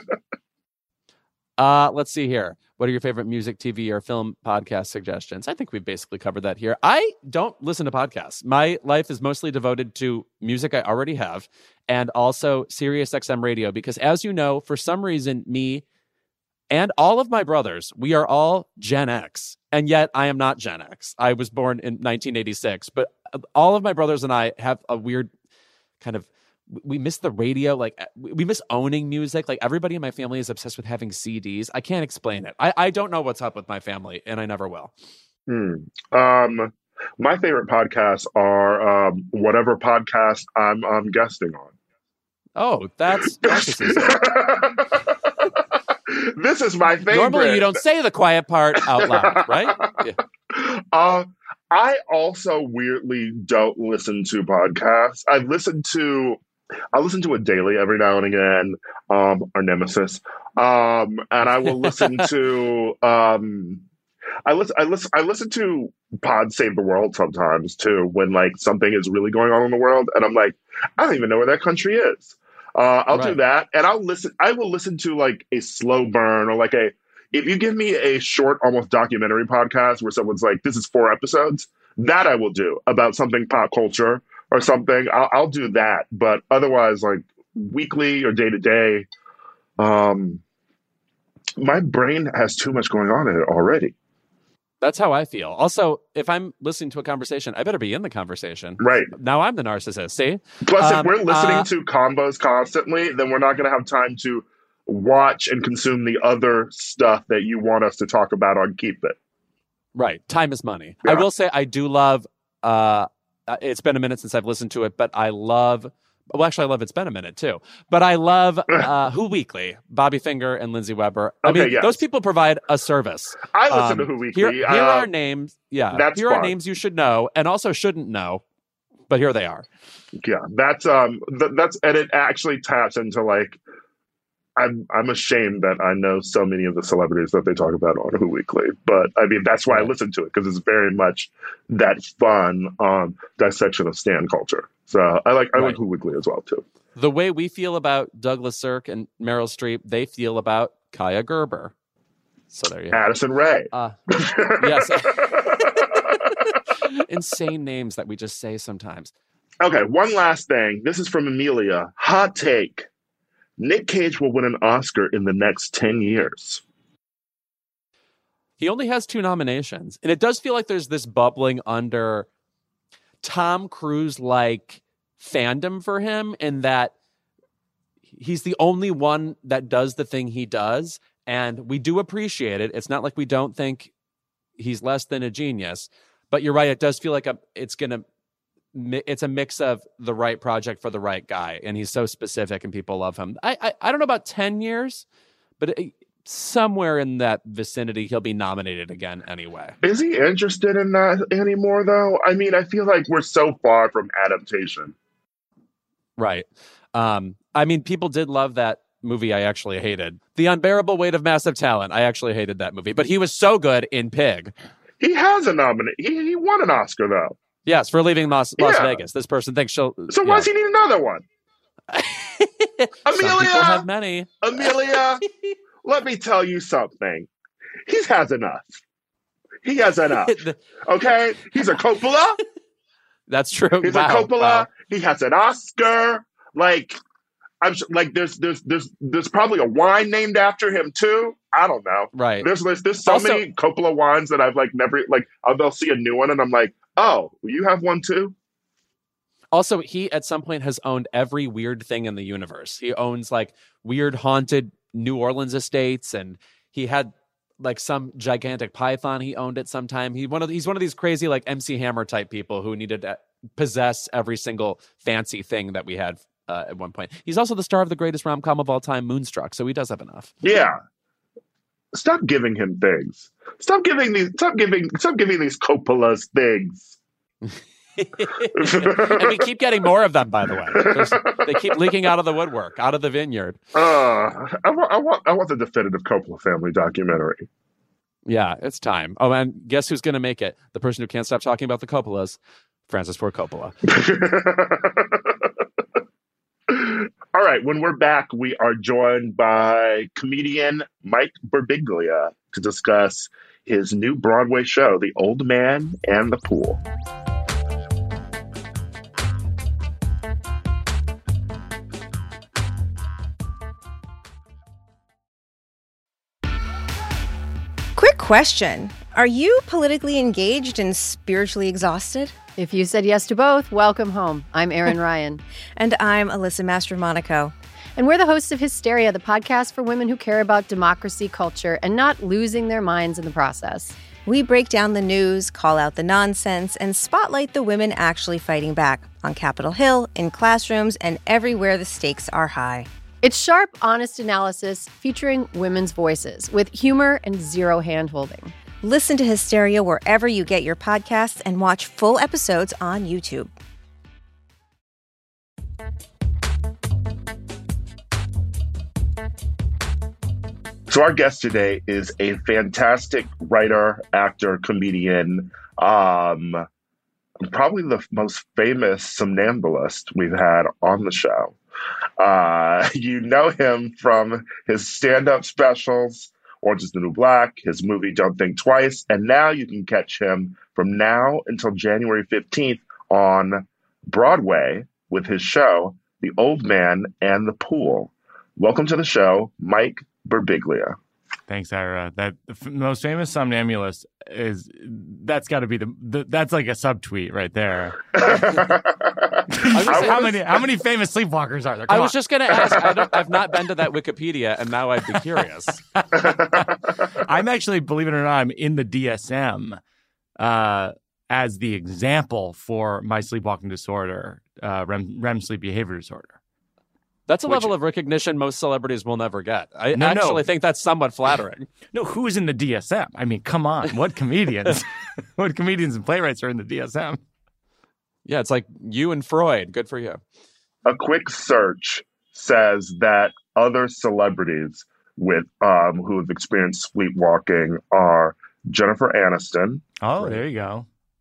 Speaker 2: Let's see here. What are your favorite music, TV, or film podcast suggestions? I think we've basically covered that here. I don't listen to podcasts. My life is mostly devoted to music I already have and also SiriusXM radio because, as you know, for some reason, me and all of my brothers, we are all Gen X. And yet I am not Gen X. I was born in 1986. But all of my brothers and I have a weird kind of, we miss the radio. Like we miss owning music. Like everybody in my family is obsessed with having CDs. I can't explain it. I don't know what's up with my family and I never will.
Speaker 1: My favorite podcasts are whatever podcast I'm guesting on.
Speaker 2: Oh, that's
Speaker 1: This is my favorite.
Speaker 2: Normally you don't say the quiet part out loud, right? Yeah.
Speaker 1: I also weirdly don't listen to podcasts. I listen to it daily every now and again, our nemesis. And I will listen to I listen to Pod Save the World sometimes too, when like something is really going on in the world and I'm like, I don't even know where that country is. I'll do that, and I will listen to like a slow burn or like if you give me a short, almost documentary podcast where someone's like, this is 4 episodes, that I will do about something pop culture or something. I'll do that. But otherwise, like weekly or day to day, my brain has too much going on in it already.
Speaker 2: That's how I feel. Also, if I'm listening to a conversation, I better be in the conversation.
Speaker 1: Right.
Speaker 2: Now I'm the narcissist, see?
Speaker 1: Plus, if we're listening to combos constantly, then we're not going to have time to watch and consume the other stuff that you want us to talk about on Keep It.
Speaker 2: Right. Time is money.
Speaker 1: Yeah.
Speaker 2: I will say I do love, it's been a minute since I've listened to it, but I love It's Been a Minute too. But I love Who Weekly, Bobby Finger and Lindsay Weber. I mean,
Speaker 1: yes.
Speaker 2: those people provide a service.
Speaker 1: I listen to Who Weekly.
Speaker 2: Here are names. Yeah. Here
Speaker 1: fun.
Speaker 2: are names you should know and also shouldn't know. But here they are.
Speaker 1: Yeah. That's and it actually taps into like, I'm ashamed that I know so many of the celebrities that they talk about on Who Weekly. But I mean, that's why I listen to it, because it's very much that fun dissection of stan culture. So I like Who Weekly as well, too.
Speaker 2: The way we feel about Douglas Sirk and Meryl Streep, they feel about Kaya Gerber. So there you go.
Speaker 1: Addison Rae.
Speaker 2: Yes. Insane names that we just say sometimes.
Speaker 1: Okay, one last thing. This is from Amelia. Hot take. Nick Cage will win an Oscar in the next 10 years.
Speaker 2: He only has 2 nominations. And it does feel like there's this bubbling under Tom Cruise-like fandom for him, in that he's the only one that does the thing he does. And we do appreciate it. It's not like we don't think he's less than a genius. But you're right. It does feel like it's a mix of the right project for the right guy, and he's so specific and people love him. I don't know about 10 years, but somewhere in that vicinity, he'll be nominated again anyway.
Speaker 1: Is he interested in that anymore, though? I mean, I feel like we're so far from adaptation.
Speaker 2: Right. I mean, people did love that movie I actually hated. The Unbearable Weight of Massive Talent. I actually hated that movie, but he was so good in Pig.
Speaker 1: He has a nomination. He won an Oscar, though.
Speaker 2: Yes, for leaving Las Vegas. This person thinks she'll...
Speaker 1: So why does he need another one?
Speaker 2: Amelia! Some people have many.
Speaker 1: Amelia, let me tell you something. He has enough. He has enough. Okay? He's a Coppola.
Speaker 2: That's true.
Speaker 1: He's a Coppola. Wow. He has an Oscar. Like, I'm like, there's probably a wine named after him too. I don't know.
Speaker 2: Right.
Speaker 1: There's so many Coppola wines that I've like never like. They'll see a new one and I'm like, oh, you have one too?
Speaker 2: Also, he at some point has owned every weird thing in the universe. He owns like weird haunted New Orleans estates, and he had like some gigantic python he owned at some time. He's one of these crazy like MC Hammer type people who needed to possess every single fancy thing that we had at one point. He's also the star of the greatest rom-com of all time, Moonstruck, so he does have enough.
Speaker 1: Yeah. Stop giving him things. Stop giving these Coppolas things.
Speaker 2: And we keep getting more of them, by the way. They keep leaking out of the woodwork, out of the vineyard.
Speaker 1: I want the definitive Coppola family documentary.
Speaker 2: Yeah, it's time. Oh, and guess who's going to make it? The person who can't stop talking about the Coppolas, Francis Ford Coppola.
Speaker 1: All right, when we're back, we are joined by comedian Mike Birbiglia to discuss his new Broadway show, The Old Man and the Pool.
Speaker 4: Quick question. Are you politically engaged and spiritually exhausted?
Speaker 3: If you said yes to both, welcome home. I'm Erin Ryan.
Speaker 4: And I'm Alyssa Mastromonaco.
Speaker 3: And we're the hosts of Hysteria, the podcast for women who care about democracy, culture, and not losing their minds in the process.
Speaker 4: We break down the news, call out the nonsense, and spotlight the women actually fighting back on Capitol Hill, in classrooms, and everywhere the stakes are high.
Speaker 3: It's sharp, honest analysis featuring women's voices with humor and zero hand-holding.
Speaker 4: Listen to Hysteria wherever you get your podcasts and watch full episodes on YouTube.
Speaker 1: So our guest today is a fantastic writer, actor, comedian, probably the most famous somnambulist we've had on the show. You know him from his stand-up specials, Orange is the New Black, his movie Don't Think Twice, and now you can catch him from now until January 15th on Broadway with his show, The Old Man and the Pool. Welcome to the show, Mike Birbiglia.
Speaker 5: Thanks, Ira. That most famous somnambulist that's got to be that's like a subtweet right there. How many famous sleepwalkers are there?
Speaker 2: I was just going to ask. I've not been to that Wikipedia, and now I'd be curious.
Speaker 5: I'm actually, believe it or not, I'm in the DSM as the example for my sleepwalking disorder, REM sleep behavior disorder.
Speaker 2: That's a level of recognition most celebrities will never get. I actually think that's somewhat flattering.
Speaker 5: No, who's in the DSM? I mean, come on. What comedians? What comedians and playwrights are in the DSM?
Speaker 2: Yeah, it's like you and Freud. Good for you.
Speaker 1: A quick search says that other celebrities with who have experienced sleepwalking are Jennifer Aniston.
Speaker 5: Oh, right. There you go.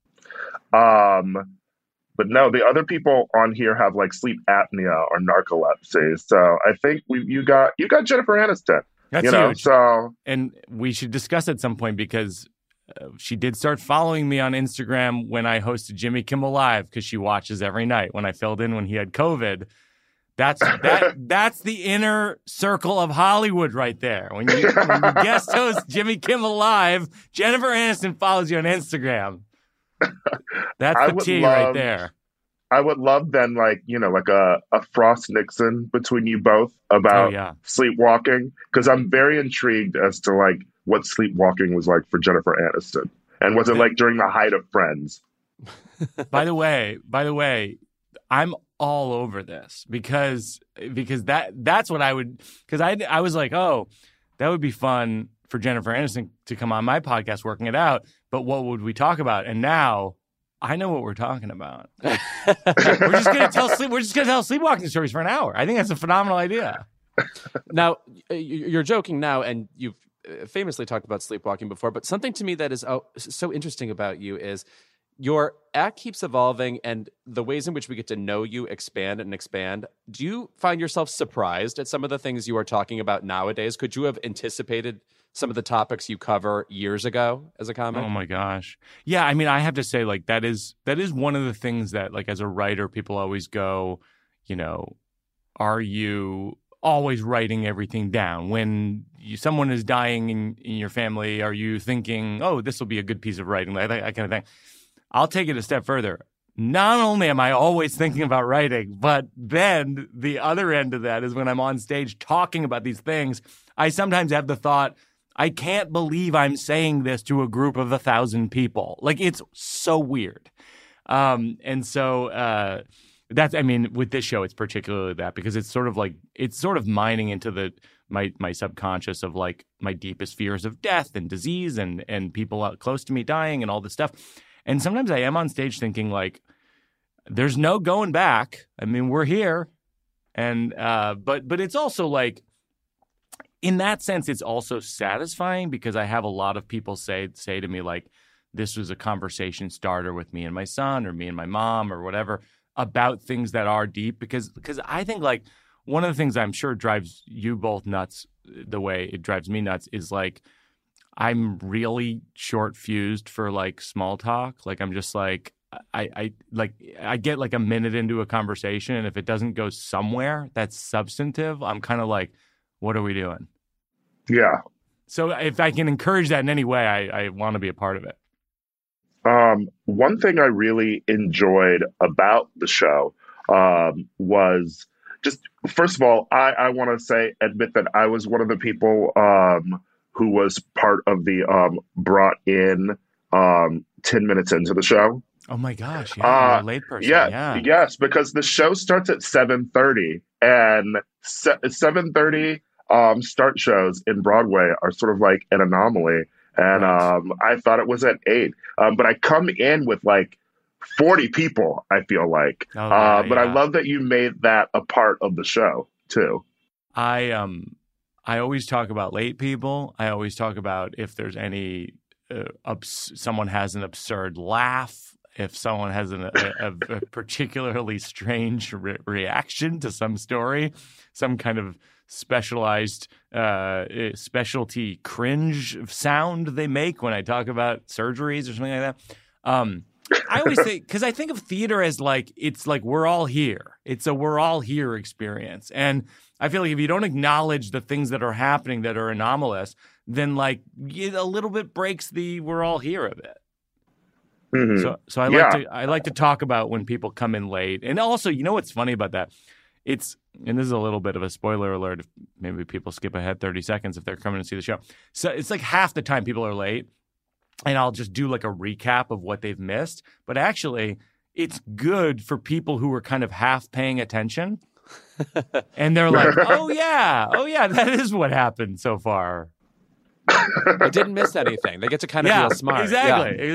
Speaker 1: But no, the other people on here have like sleep apnea or narcolepsy. So I think you got Jennifer Aniston.
Speaker 5: That's huge. So, and we should discuss at some point because she did start following me on Instagram when I hosted Jimmy Kimmel Live because she watches every night when I filled in when he had COVID. That's the inner circle of Hollywood right there. When you guest host Jimmy Kimmel Live, Jennifer Aniston follows you on Instagram. That's the tea right there.
Speaker 1: I would love then, like a Frost Nixon between you both about sleepwalking, because I'm very intrigued as to like what sleepwalking was like for Jennifer Aniston, and was it like during the height of Friends?
Speaker 5: By the way, I'm all over this because that's what I would, because I was like, oh, that would be fun for Jennifer Aniston to come on my podcast working it out, but what would we talk about? And now I know what we're talking about. We're just gonna tell sleepwalking stories for an hour. I think that's a phenomenal idea.
Speaker 2: Now, you're joking now, and you've famously talked about sleepwalking before, but something to me that is so interesting about you is your act keeps evolving, and the ways in which we get to know you expand and expand. Do you find yourself surprised at some of the things you are talking about nowadays? Could you have anticipated some of the topics you cover years ago as a comic?
Speaker 5: Oh my gosh. Yeah, I mean, I have to say, like, that is one of the things that, like, as a writer, people always go, are you always writing everything down? When someone is dying in your family, are you thinking, oh, this will be a good piece of writing? Like, that kind of thing. I'll take it a step further. Not only am I always thinking about writing, but then the other end of that is when I'm on stage talking about these things, I sometimes have the thought, I can't believe I'm saying this to a group of 1,000 people. Like, it's so weird. And so that's, I mean, with this show, it's particularly that, because it's sort of mining into my subconscious of like my deepest fears of death and disease and people out close to me dying and all this stuff. And sometimes I am on stage thinking like, there's no going back. I mean, we're here. And, but it's also like, in that sense, it's also satisfying because I have a lot of people say to me, like, this was a conversation starter with me and my son or me and my mom or whatever about things that are deep. Because I think, like, one of the things I'm sure drives you both nuts the way it drives me nuts is, like, I'm really short fused for, like, small talk. Like, I'm just like, I get like a minute into a conversation, and if it doesn't go somewhere that's substantive, I'm kind of like, what are we doing?
Speaker 1: Yeah.
Speaker 5: So if I can encourage that in any way, I want to be a part of it.
Speaker 1: One thing I really enjoyed about the show was just, first of all, I want to admit that I was one of the people who was part of the brought in 10 minutes into the show.
Speaker 5: Oh my gosh! Yeah, you're a late person. Yeah,
Speaker 1: yes, because the show starts at 7:30, and 7:30 start shows in Broadway are sort of like an anomaly. And right. I thought it was at 8, but I come in with like 40 people. I feel like, but I love that you made that a part of the show too.
Speaker 5: I always talk about late people. I always talk about if there's any someone has an absurd laugh. If someone has a particularly strange reaction to some story, some kind of specialized specialty cringe sound they make when I talk about surgeries or something like that. I always say, because I think of theater as like, it's like we're all here. It's a we're all here experience. And I feel like if you don't acknowledge the things that are happening that are anomalous, then like it a little bit breaks the we're all here of it.
Speaker 1: Mm-hmm.
Speaker 5: So I like to talk about when people come in late. And also, you know what's funny about that? And this is a little bit of a spoiler alert. If maybe people skip ahead 30 seconds if they're coming to see the show. So it's like half the time people are late. And I'll just do like a recap of what they've missed. But actually, it's good for people who are kind of half paying attention. And they're like, oh, yeah, that is what happened so far.
Speaker 2: I didn't miss anything. They get to kind of feel smart.
Speaker 5: Exactly.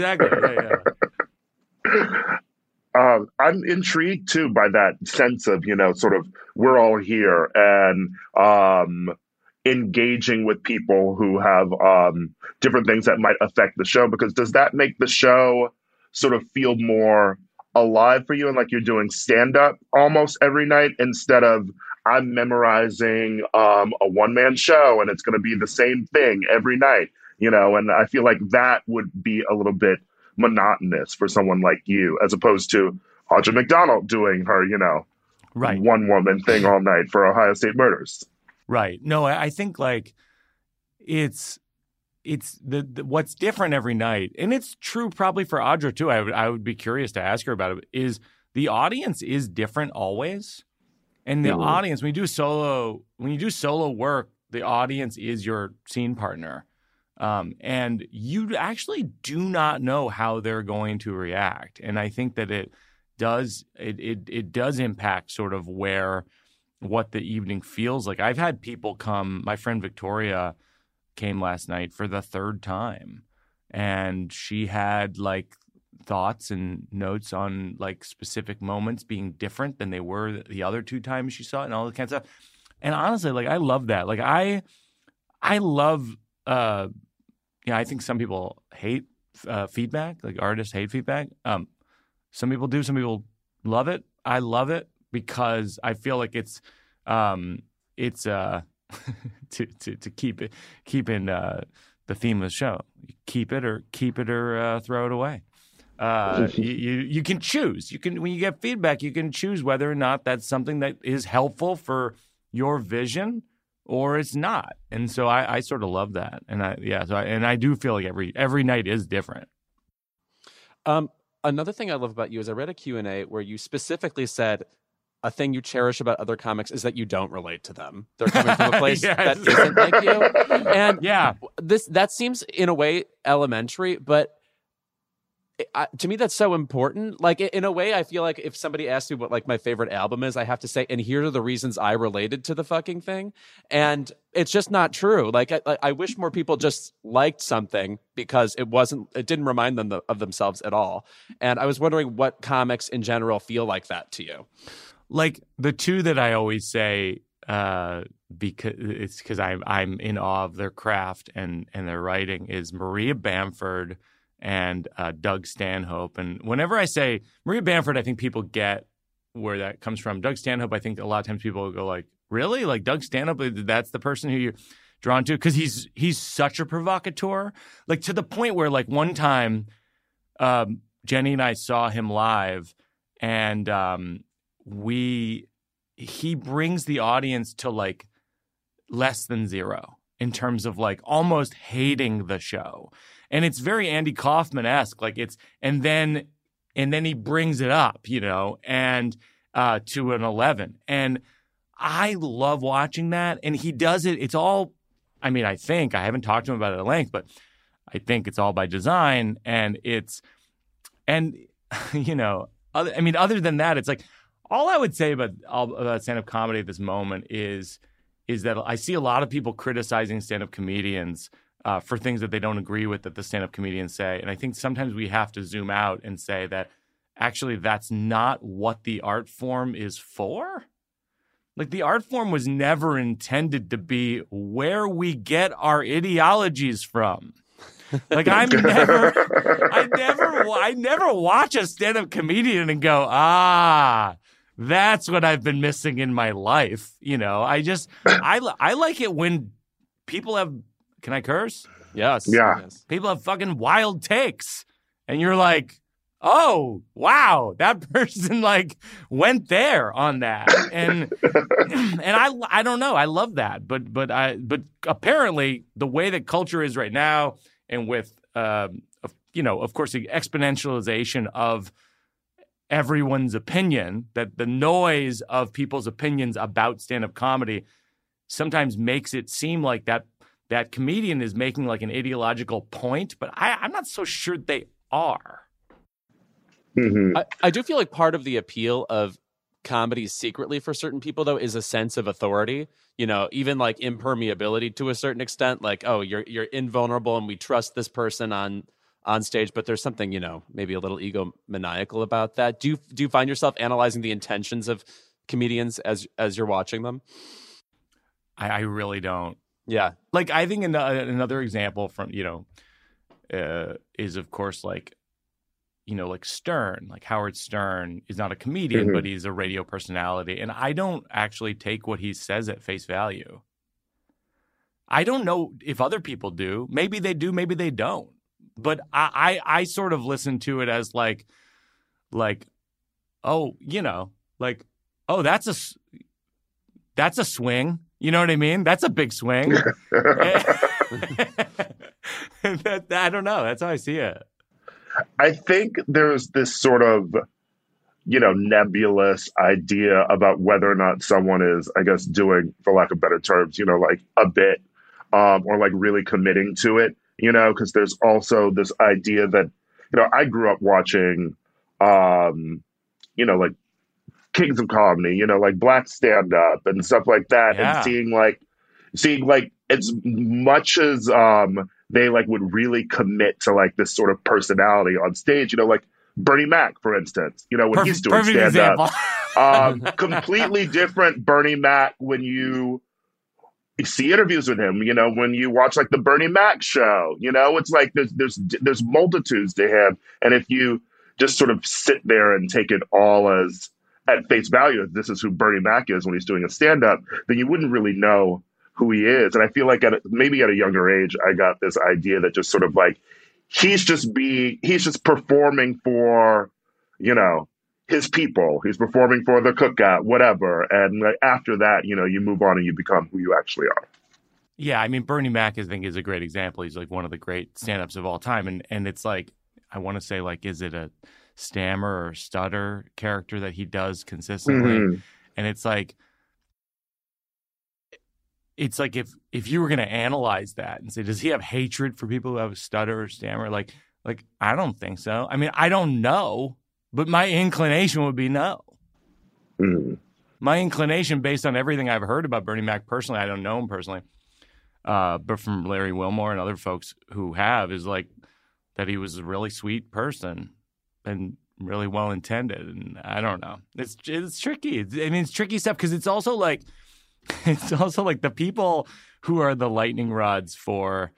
Speaker 1: I'm intrigued, too, by that sense of, sort of we're all here and engaging with people who have different things that might affect the show, because does that make the show sort of feel more alive for you and like you're doing stand-up almost every night instead of I'm memorizing a one-man show and it's going to be the same thing every night, and I feel like that would be a little bit monotonous for someone like you as opposed to Audra McDonald doing her,
Speaker 5: right,
Speaker 1: one-woman thing all night for Ohio State Murders.
Speaker 5: Right. No, I think like it's the what's different every night, and it's true probably for Audra too. I would be curious to ask her about it. Is the audience is different always, and the audience when you do solo work, the audience is your scene partner, and you actually do not know how they're going to react, and I think that it does impact sort of what the evening feels like. I've had people come. My friend Victoria came last night for the third time, and she had like thoughts and notes on like specific moments being different than they were the other two times she saw it and all that kind of stuff. And honestly, like I love that. Like I love, I think some people hate feedback, like artists hate feedback. Some people do, some people love it. I love it because I feel like it's to keep in the theme of the show. Keep it or throw it away. You can choose. When you get feedback, you can choose whether or not that's something that is helpful for your vision or it's not. And so I sort of love that. And I do feel like every night is different.
Speaker 2: Another thing I love about you is I read a Q&A where you specifically said a thing you cherish about other comics is that you don't relate to them. They're coming from a place that isn't like you. And that seems in a way elementary, but to me that's so important. Like in a way, I feel like if somebody asks me what like my favorite album is, I have to say, and here are the reasons I related to the fucking thing. And it's just not true. Like I wish more people just liked something because it didn't remind them of themselves at all. And I was wondering what comics in general feel like that to you.
Speaker 5: Like the two that I always say, because I'm in awe of their craft and their writing, is Maria Bamford and Doug Stanhope. And whenever I say Maria Bamford, I think people get where that comes from. Doug Stanhope, I think a lot of times people will go like, really? Like Doug Stanhope, that's the person who you're drawn to? Because he's such a provocateur. Like to the point where like one time Jenny and I saw him live and he brings the audience to like less than zero in terms of like almost hating the show. And it's very Andy Kaufman-esque. Like and then he brings it up, and to an 11. And I love watching that. And he does it. It's all, I haven't talked to him about it at length, but I think it's all by design. And other than that, it's like, all I would say about stand-up comedy at this moment is that I see a lot of people criticizing stand-up comedians for things that they don't agree with that the stand-up comedians say. And I think sometimes we have to zoom out and say that actually that's not what the art form is for. Like the art form was never intended to be where we get our ideologies from. Like I never watch a stand-up comedian and go, that's what I've been missing in my life. I like it when people have, can I curse?
Speaker 2: Yes.
Speaker 1: Yeah.
Speaker 2: Yes.
Speaker 5: People have fucking wild takes. And you're like, oh, wow, that person like went there on that. And I don't know. I love that. But apparently the way that culture is right now, and with of course, the exponentialization of everyone's opinion, that the noise of people's opinions about stand-up comedy sometimes makes it seem like that comedian is making like an ideological point, but I'm not so sure they are.
Speaker 1: Mm-hmm.
Speaker 2: I do feel like part of the appeal of comedy secretly for certain people, though, is a sense of authority. Even like impermeability to a certain extent. Like, oh, you're invulnerable, and we trust this person on stage. But there's something, maybe a little egomaniacal about that. Do you find yourself analyzing the intentions of comedians as you're watching them?
Speaker 5: I really don't.
Speaker 2: Yeah.
Speaker 5: Like, I think another example from is of course like Stern. Like Howard Stern is not a comedian,
Speaker 1: mm-hmm.
Speaker 5: but he's a radio personality. And I don't actually take what he says at face value. I don't know if other people do. Maybe they do, maybe they don't. But I sort of listen to it as like, oh, that's a swing. You know what I mean? That's a big swing. I don't know. That's how I see it.
Speaker 1: I think there's this sort of, nebulous idea about whether or not someone is, I guess, doing, for lack of better terms, like a bit, or like really committing to it, because there's also this idea that, I grew up watching, like Kings of Comedy, like black stand-up and stuff like that,
Speaker 5: Yeah.
Speaker 1: and seeing like as much as they like would really commit to like this sort of personality on stage, like Bernie Mac, for instance, when he's doing stand-up, completely different Bernie Mac when you see interviews with him, when you watch like the Bernie Mac show, it's like there's multitudes to him, and if you just sort of sit there and take it all as at face value, this is who Bernie Mac is when he's doing a stand-up, then you wouldn't really know who he is. And I feel like maybe at a younger age, I got this idea that just sort of like, he's just performing for, his people. He's performing for the cookout, whatever. And like, after that, you move on and you become who you actually are.
Speaker 5: Yeah. I mean, Bernie Mac, I think, is a great example. He's like one of the great stand-ups of all time. And it's like, I want to say, like, is it a stammer or stutter character that he does consistently?
Speaker 1: Mm-hmm.
Speaker 5: And it's like if you were going to analyze that and say, does he have hatred for people who have a stutter or stammer? Like I don't think so. I mean, I don't know, but my inclination would be no.
Speaker 1: Mm-hmm.
Speaker 5: My inclination, based on everything I've heard about Bernie Mac personally, I don't know him personally, but from Larry Wilmore and other folks who have, is like that he was a really sweet person and really well intended. And I don't know. It's tricky. It's tricky stuff because it's also like the people who are the lightning rods for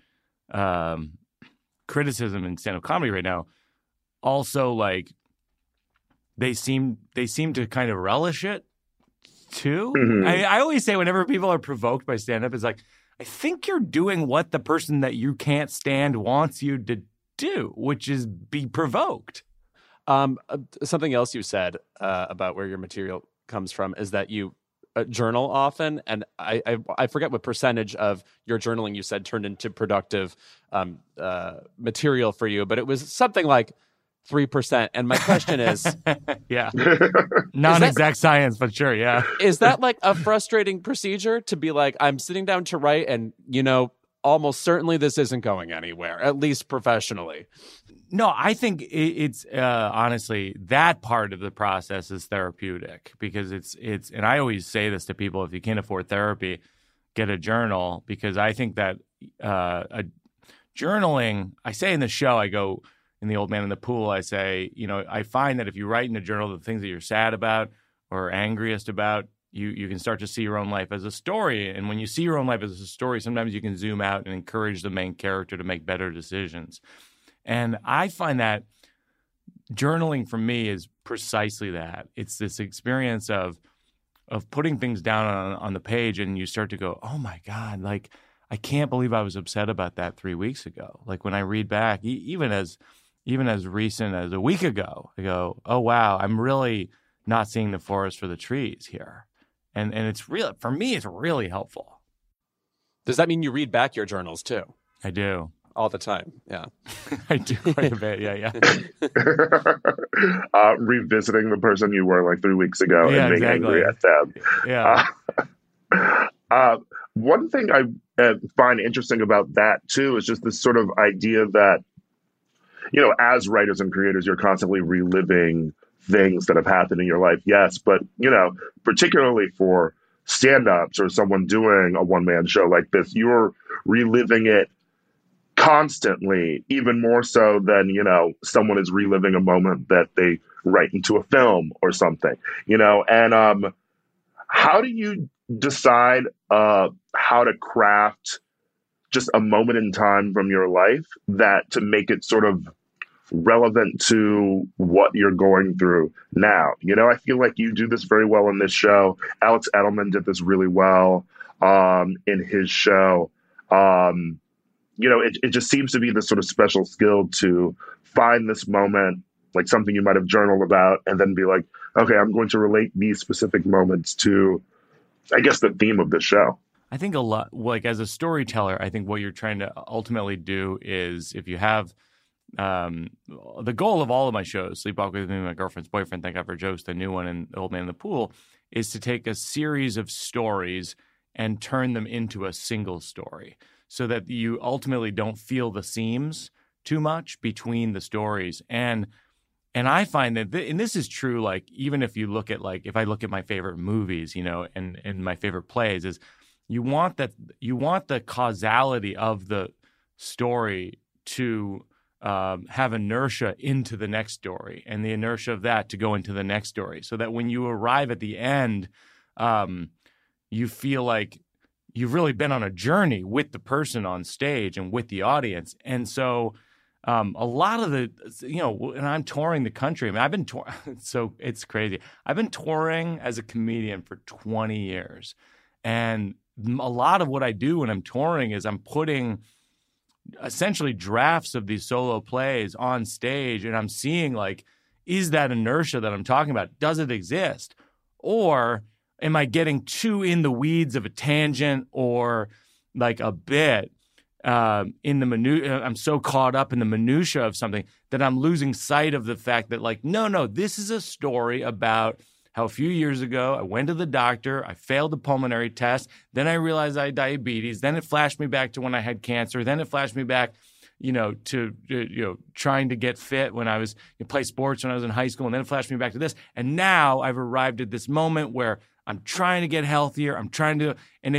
Speaker 5: criticism in stand-up comedy right now. Also, like they seem to kind of relish it too.
Speaker 1: Mm-hmm.
Speaker 5: I always say whenever people are provoked by stand-up, it's like, I think you're doing what the person that you can't stand wants you to do, which is be provoked.
Speaker 2: Something else you said about where your material comes from is that you journal often, and I forget what percentage of your journaling you said turned into productive material for you, but it was something like 3%. And my question is,
Speaker 5: yeah, non-exact science, but sure, yeah.
Speaker 2: Is that like a frustrating procedure to be like, I'm sitting down to write, and almost certainly this isn't going anywhere, at least professionally?
Speaker 5: No, I think it's honestly, that part of the process is therapeutic because it's, and I always say this to people, if you can't afford therapy, get a journal, because I think that journaling, I say in the show, I go in The Old Man in the Pool, I say, I find that if you write in a journal the things that you're sad about or angriest about, you can start to see your own life as a story. And when you see your own life as a story, sometimes you can zoom out and encourage the main character to make better decisions. And I find that journaling for me is precisely that. It's this experience of putting things down on the page, and you start to go, oh my God, like, I can't believe I was upset about that 3 weeks ago. Like when I read back, even as even as recent as a week ago, I go, oh, wow, I'm really not seeing the forest for the trees here. And it's real, for me, it's really helpful.
Speaker 2: Does that mean you read back your journals too?
Speaker 5: I do.
Speaker 2: All the time, yeah.
Speaker 5: I do quite a bit, yeah.
Speaker 1: Revisiting the person you were like 3 weeks ago
Speaker 5: Yeah,
Speaker 1: and being
Speaker 5: exactly.
Speaker 1: angry at them.
Speaker 5: Yeah.
Speaker 1: One thing I find interesting about that too is just this sort of idea that, you know, as writers and creators, you're constantly reliving things that have happened in your life. Yes, but, you know, particularly for stand-ups or someone doing a one-man show like this, you're reliving it constantly, even more so than, you know, someone is reliving a moment that they write into a film or something, you know. And how do you decide how to craft just a moment in time from your life that to make it sort of relevant to what you're going through now? You know, I feel like you do this very well in this show. Alex Edelman did this really well in his show. You know, it just seems to be this sort of special skill to find this moment, like something you might have journaled about, and then be like, okay, I'm going to relate these specific moments to, I guess, the theme of this show.
Speaker 5: I think a lot, like as a storyteller, I think what you're trying to ultimately do is if you have the goal of all of my shows, Sleepwalk with Me, My Girlfriend's Boyfriend, Thank God for Jokes, the new one, and Old Man in the Pool, is to take a series of stories and turn them into a single story so that you ultimately don't feel the seams too much between the stories. And I find that, and this is true, like, even if you look at, like, if I look at my favorite movies, you know, and my favorite plays, is you want the causality of the story to have inertia into the next story, and the inertia of that to go into the next story, so that when you arrive at the end, you feel like you've really been on a journey with the person on stage and with the audience. And so a lot of the, you know, and I'm touring the country. I mean, I've been so it's crazy. I've been touring as a comedian for 20 years. And a lot of what I do when I'm touring is I'm putting essentially drafts of these solo plays on stage, and I'm seeing, like, is that inertia that I'm talking about, does it exist? Or am I getting too in the weeds of a tangent or like a bit in the I'm so caught up in the minutia of something that I'm losing sight of the fact that, like, no, this is a story about how a few years ago I went to the doctor, I failed the pulmonary test, then I realized I had diabetes, then it flashed me back to when I had cancer, then it flashed me back, you know, to trying to get fit when I was play sports when I was in high school, and then it flashed me back to this, and now I've arrived at this moment where I'm trying to get healthier. I'm trying to, and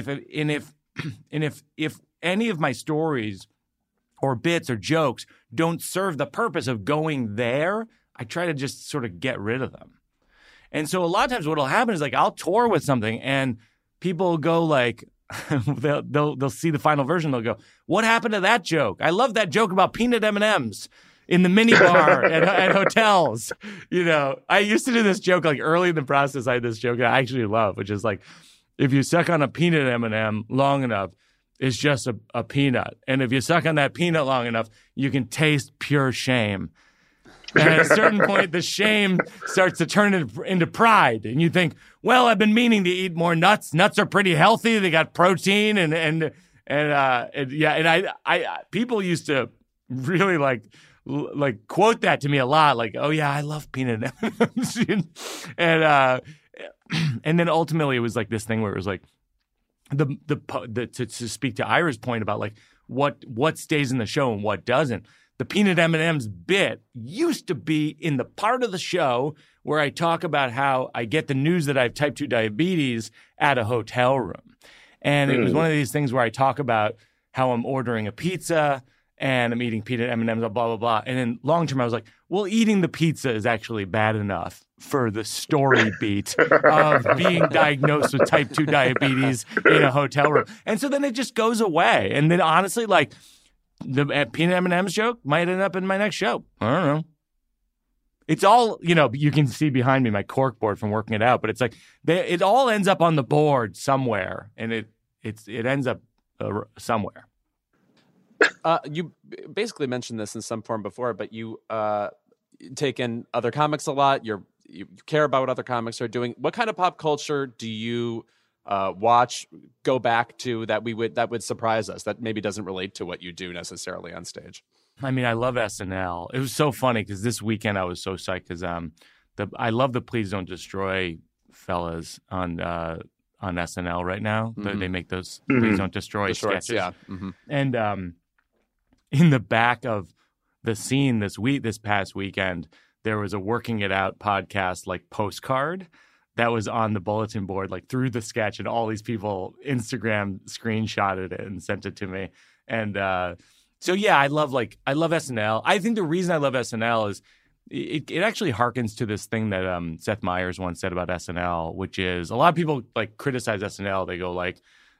Speaker 5: if any of my stories or bits or jokes don't serve the purpose of going there, I try to just sort of get rid of them. And so a lot of times what'll happen is, like, I'll tour with something and people will go, like, they'll see the final version. They'll go, "What happened to that joke? I love that joke about peanut M&Ms in the minibar at hotels." You know, I used to do this joke, like, early in the process. I had this joke that I actually love, which is like, if you suck on a peanut M&M long enough, it's just a peanut. And if you suck on that peanut long enough, you can taste pure shame. And at a certain point, the shame starts to turn into pride. And you think, well, I've been meaning to eat more nuts. Nuts are pretty healthy. They got protein. And people used to really like quote that to me a lot. Like, oh yeah, I love peanut M&Ms. And then ultimately it was like this thing where it was like, to speak to Ira's point about, like, what stays in the show and what doesn't. The peanut M&Ms bit used to be in the part of the show where I talk about how I get the news that I have type 2 diabetes at a hotel room. And it was one of these things where I talk about how I'm ordering a pizza and I'm eating peanut M&Ms, blah, blah, blah. And then long term, I was like, well, eating the pizza is actually bad enough for the story beat of being diagnosed with type 2 diabetes in a hotel room. And so then it just goes away. And then honestly, like, the peanut M&M's joke might end up in my next show. I don't know. It's all, you know, you can see behind me my cork board from working it out, but it's like it all ends up on the board somewhere, and it ends up somewhere.
Speaker 2: You basically mentioned this in some form before, but you take in other comics a lot. You care about what other comics are doing. What kind of pop culture do you watch, go back to that would surprise us, that maybe doesn't relate to what you do necessarily on stage?
Speaker 5: I mean, I love SNL. It was so funny because this weekend I was so psyched because I love the Please Don't Destroy fellas on SNL right now. Mm-hmm. They make those Please Don't Destroy sketches.
Speaker 2: Yeah. Mm-hmm.
Speaker 5: And in the back of the scene this past weekend, there was a Working It Out podcast like postcard that was on the bulletin board, like through the sketch, and all these people Instagram screenshotted it and sent it to me. And so yeah, I love SNL. I think the reason I love SNL is it actually harkens to this thing that Seth Meyers once said about SNL, which is a lot of people like criticize SNL. They go like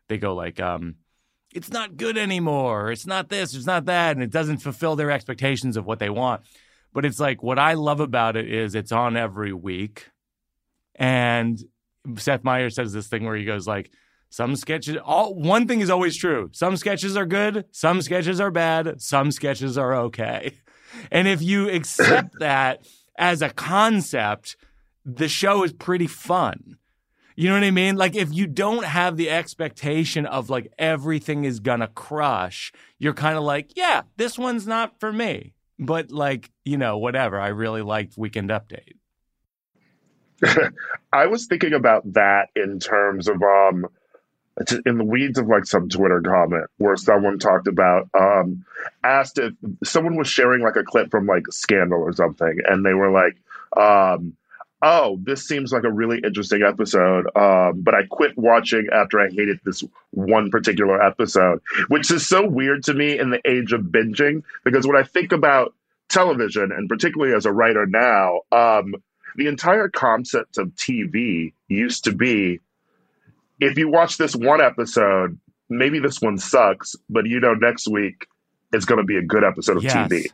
Speaker 5: it's not good anymore. It's not this, it's not that, and it doesn't fulfill their expectations of what they want. But it's like, what I love about it is it's on every week. And Seth Meyers says this thing where he goes like, some sketches, one thing is always true. Some sketches are good, some sketches are bad, some sketches are okay. And if you accept that as a concept, the show is pretty fun. You know what I mean? Like, if you don't have the expectation of like everything is gonna crush, you're kind of like, yeah, this one's not for me. But like, whatever. I really liked Weekend Update.
Speaker 1: I was thinking about that in terms of in the weeds of like some Twitter comment where someone talked about asked if someone was sharing like a clip from like Scandal or something, and they were like, oh, this seems like a really interesting episode, but I quit watching after I hated this one particular episode, which is so weird to me in the age of binging, because when I think about television, and particularly as a writer now, the entire concept of TV used to be, if you watch this one episode, maybe this one sucks, but next week it's going to be a good episode of TV.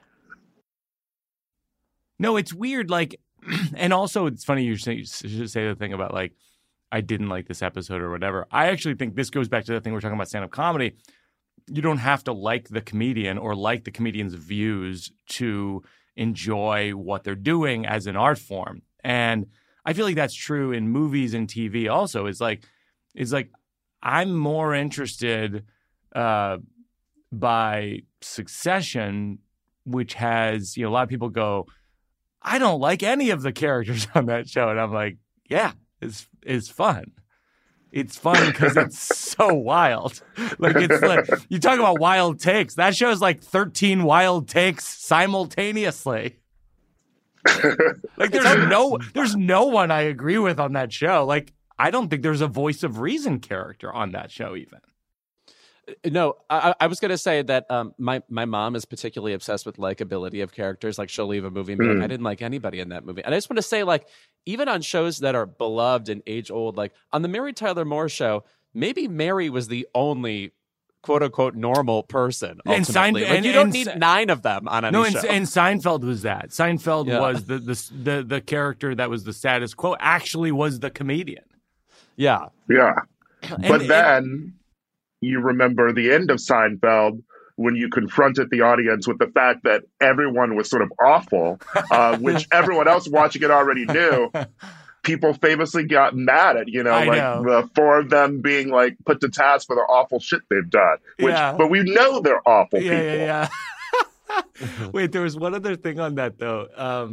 Speaker 5: No, it's weird, like, and also it's funny you should say the thing about like, I didn't like this episode or whatever. I actually think this goes back to the thing we're talking about stand-up comedy. You don't have to like the comedian or like the comedian's views to enjoy what they're doing as an art form. And I feel like that's true in movies and TV also. It's like I'm more interested by Succession, which has, a lot of people go, I don't like any of the characters on that show. And I'm like, yeah, it's fun. It's fun because it's so wild. Like, it's like, you talk about wild takes. That show is like 13 wild takes simultaneously. Like, there's no one I agree with on that show. Like, I don't think there's a voice of reason character on that show even.
Speaker 2: No, I was going to say that my mom is particularly obsessed with likability of characters. Like, she'll leave a movie and be like, I didn't like anybody in that movie. And I just want to say, like, even on shows that are beloved and age old, like on the Mary Tyler Moore Show, maybe Mary was the only quote unquote normal person. Ultimately, you don't need 9 of them on any show.
Speaker 5: And Seinfeld was that. Seinfeld was the character that was the status quo. Actually, was the comedian.
Speaker 2: Yeah.
Speaker 1: But then you remember the end of Seinfeld when you confronted the audience with the fact that everyone was sort of awful, which everyone else watching it already knew. People famously got mad at, the 4 of them being like put to task for the awful shit they've done. But we know they're awful people.
Speaker 5: Yeah. Wait, there was one other thing on that though.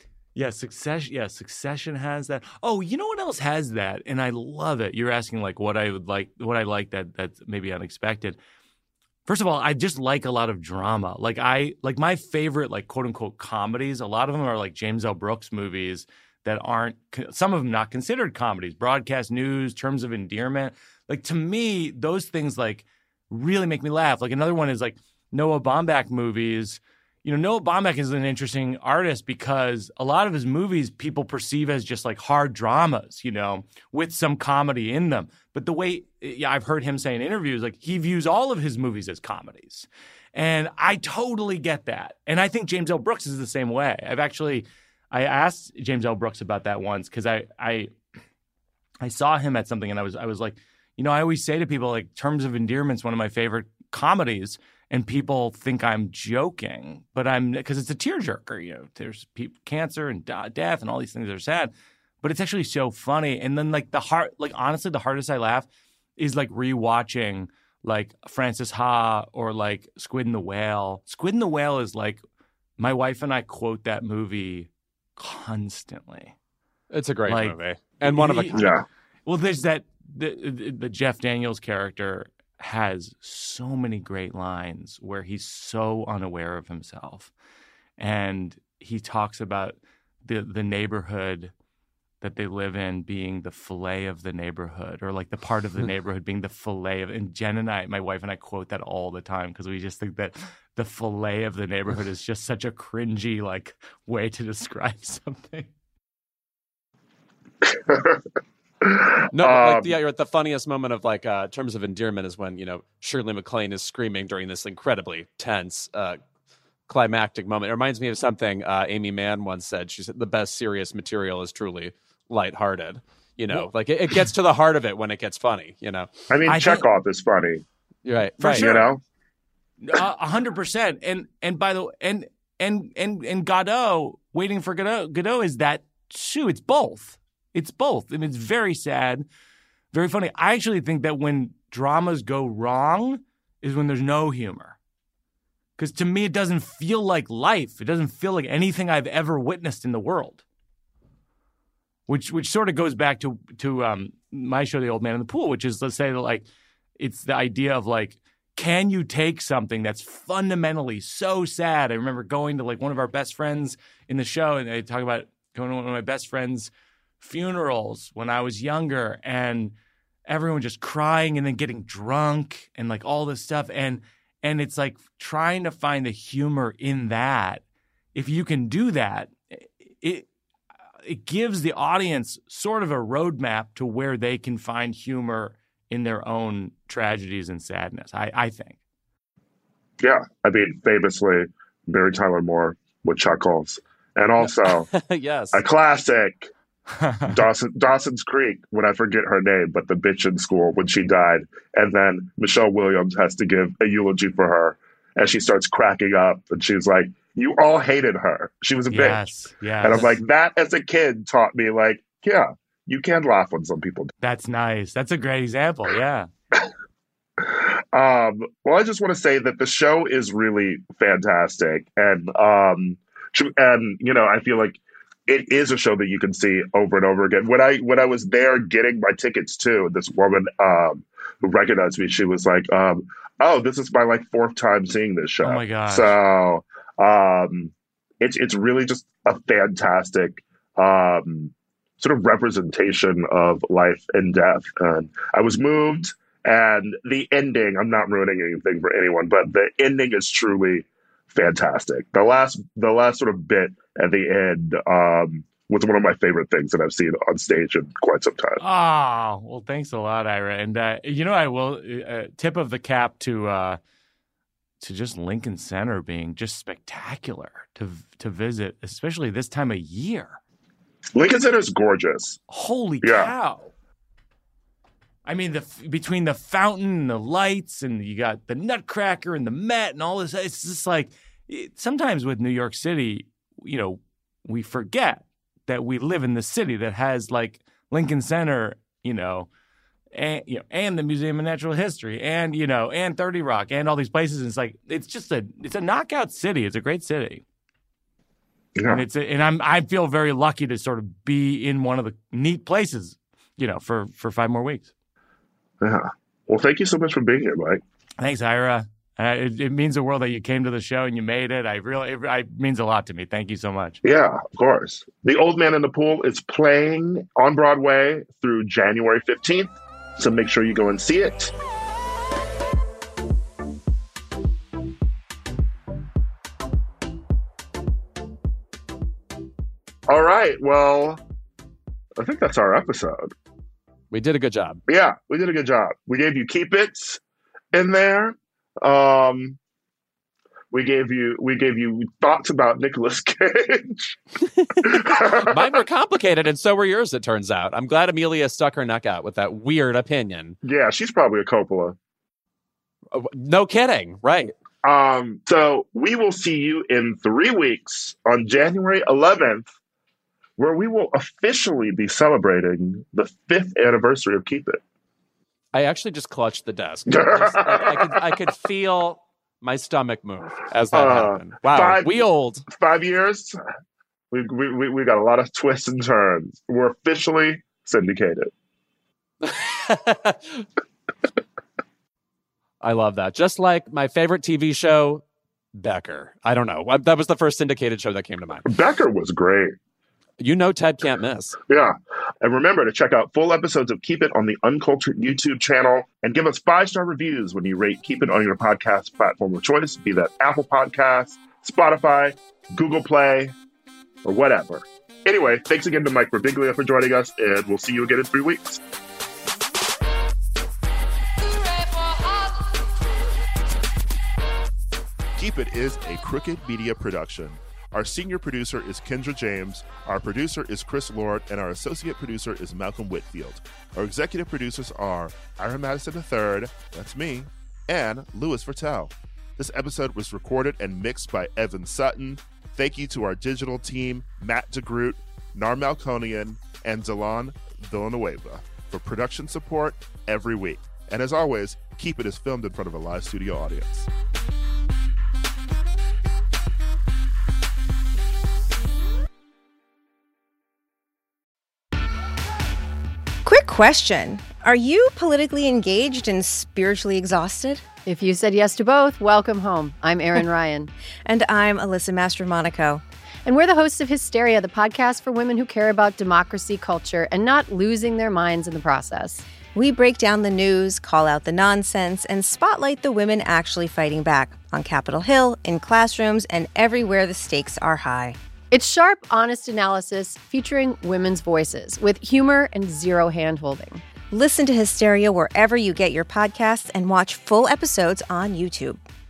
Speaker 5: Succession has that. Oh, you know what else has that? And I love it. You're asking like what I like that's maybe unexpected. First of all, I just like a lot of drama. Like my favorite like quote unquote comedies. A lot of them are like James L. Brooks movies that aren't, some of them not considered comedies. Broadcast News, Terms of Endearment. Like, to me, those things like really make me laugh. Like, another one is like Noah Baumbach movies. Noah Baumbach is an interesting artist because a lot of his movies people perceive as just like hard dramas, with some comedy in them. But the way I've heard him say in interviews, like he views all of his movies as comedies. And I totally get that. And I think James L. Brooks is the same way. I asked James L. Brooks about that once because I saw him at something and I was like, I always say to people like Terms of Endearment's one of my favorite comedies. and people think I'm joking, but because it's a tearjerker. There's cancer and death and all these things that are sad, but it's actually so funny. And then honestly, the hardest I laugh is like rewatching like Frances Ha or like Squid and the Whale. Squid and the Whale is like, my wife and I quote that movie constantly.
Speaker 2: It's a great movie and one of a kind.
Speaker 1: Yeah.
Speaker 5: Well, there's that the Jeff Daniels character has so many great lines where he's so unaware of himself, and he talks about the neighborhood that they live in being the fillet of the neighborhood, or like the part of the neighborhood being the fillet of. And Jen and I, my wife and I, quote that all the time because we just think that the fillet of the neighborhood is just such a cringy like way to describe something.
Speaker 2: No, like you're at the funniest moment of like terms of endearment is when Shirley MacLaine is screaming during this incredibly tense climactic moment. It reminds me of something Amy Mann once said. She said the best serious material is truly lighthearted. Like it gets to the heart of it when it gets funny.
Speaker 1: I mean, Chekhov is funny.
Speaker 2: Right,
Speaker 5: for
Speaker 2: right.
Speaker 5: sure. 100%. And by the way, and Godot, Waiting for Godot is that too. It's both. It's both. And it's very sad, very funny. I actually think that when dramas go wrong is when there's no humor. Because to me, it doesn't feel like life. It doesn't feel like anything I've ever witnessed in the world. Which sort of goes back to my show, The Old Man in the Pool, which is, let's say, like, it's the idea of, like, can you take something that's fundamentally so sad? I remember going to, like, one of our best friends in the show, and they talk about going to one of my best friends' funerals when I was younger, and everyone just crying and then getting drunk and like all this stuff. And it's like trying to find the humor in that. If you can do that, it gives the audience sort of a roadmap to where they can find humor in their own tragedies and sadness, I think.
Speaker 1: Yeah. I mean, famously, Mary Tyler Moore with Chuckles. And also
Speaker 2: yes,
Speaker 1: a classic, Dawson's Creek, when I forget her name, but the bitch in school when she died. And then Michelle Williams has to give a eulogy for her. And she starts cracking up. And she's like, you all hated her. She was a bitch.
Speaker 5: Yes.
Speaker 1: And I'm like, that as a kid taught me, like, yeah, you can laugh when some people do.
Speaker 5: That's nice. That's a great example. Yeah.
Speaker 1: Well, I just want to say that the show is really fantastic. And I feel like it is a show that you can see over and over again. When I was there getting my tickets too, this woman who recognized me, she was like, "Oh, this is my like fourth time seeing this show."
Speaker 5: Oh my gosh!
Speaker 1: So it's really just a fantastic sort of representation of life and death. And I was moved, and the ending. I'm not ruining anything for anyone, but the ending is truly fantastic. The last sort of bit at the end was one of my favorite things that I've seen on stage in quite some time.
Speaker 5: Oh, well, thanks a lot, Ira. And I will tip of the cap to just Lincoln Center being just spectacular to visit, especially this time of year.
Speaker 1: Lincoln Center is gorgeous.
Speaker 5: Holy cow! I mean, between the fountain and the lights, and you got the Nutcracker and the Met and all this, it's just like sometimes with New York City, we forget that we live in the city that has like Lincoln Center, and the Museum of Natural History, and 30 Rock, and all these places. And it's like it's a knockout city. It's a great city.
Speaker 1: Yeah.
Speaker 5: And I feel very lucky to sort of be in one of the neat places, for 5 more weeks.
Speaker 1: Yeah. Well, thank you so much for being here, Mike.
Speaker 5: Thanks, Ira. It means the world that you came to the show and you made it. It means a lot to me. Thank you so much.
Speaker 1: Yeah, of course. The Old Man in the Pool is playing on Broadway through January 15th. So make sure you go and see it. All right. Well, I think that's our episode.
Speaker 2: We did a good job.
Speaker 1: Yeah, we did a good job. We gave you Keep It's in there. We gave you thoughts about Nicolas Cage.
Speaker 2: Mine were complicated, and so were yours, it turns out. I'm glad Amelia stuck her neck out with that weird opinion.
Speaker 1: Yeah, she's probably a Coppola.
Speaker 2: No kidding. Right.
Speaker 1: So we will see you in 3 weeks on January 11th, where we will officially be celebrating the 5th anniversary of Keep It.
Speaker 2: I actually just clutched the desk. I could feel my stomach move as that happened. Wow, we old.
Speaker 1: 5 years. We got a lot of twists and turns. We're officially syndicated.
Speaker 2: I love that. Just like my favorite TV show, Becker. I don't know. That was the first syndicated show that came to mind.
Speaker 1: Becker was great.
Speaker 2: You know Ted can't miss.
Speaker 1: Yeah. And remember to check out full episodes of Keep It on the Uncultured YouTube channel and give us 5-star reviews when you rate Keep It on your podcast platform of choice, be that Apple Podcasts, Spotify, Google Play, or whatever. Anyway, thanks again to Mike Birbiglia for joining us, and we'll see you again in 3 weeks.
Speaker 6: Keep It is a Crooked Media production. Our senior producer is Kendra James, our producer is Chris Lord, and our associate producer is Malcolm Whitfield. Our executive producers are Ira Madison III, that's me, and Louis Vertel. This episode was recorded and mixed by Evan Sutton. Thank you to our digital team, Matt DeGroot, Nar Malconian, and Delon Villanueva for production support every week. And as always, Keep It is filmed in front of a live studio audience.
Speaker 4: Quick question. Are you politically engaged and spiritually exhausted?
Speaker 3: If you said yes to both, welcome home. I'm Erin Ryan.
Speaker 4: And I'm Alyssa Mastromonaco.
Speaker 3: And we're the hosts of Hysteria, the podcast for women who care about democracy, culture, and not losing their minds in the process.
Speaker 4: We break down the news, call out the nonsense, and spotlight the women actually fighting back on Capitol Hill, in classrooms, and everywhere the stakes are high.
Speaker 3: It's sharp, honest analysis featuring women's voices with humor and zero hand-holding.
Speaker 4: Listen to Hysteria wherever you get your podcasts and watch full episodes on YouTube.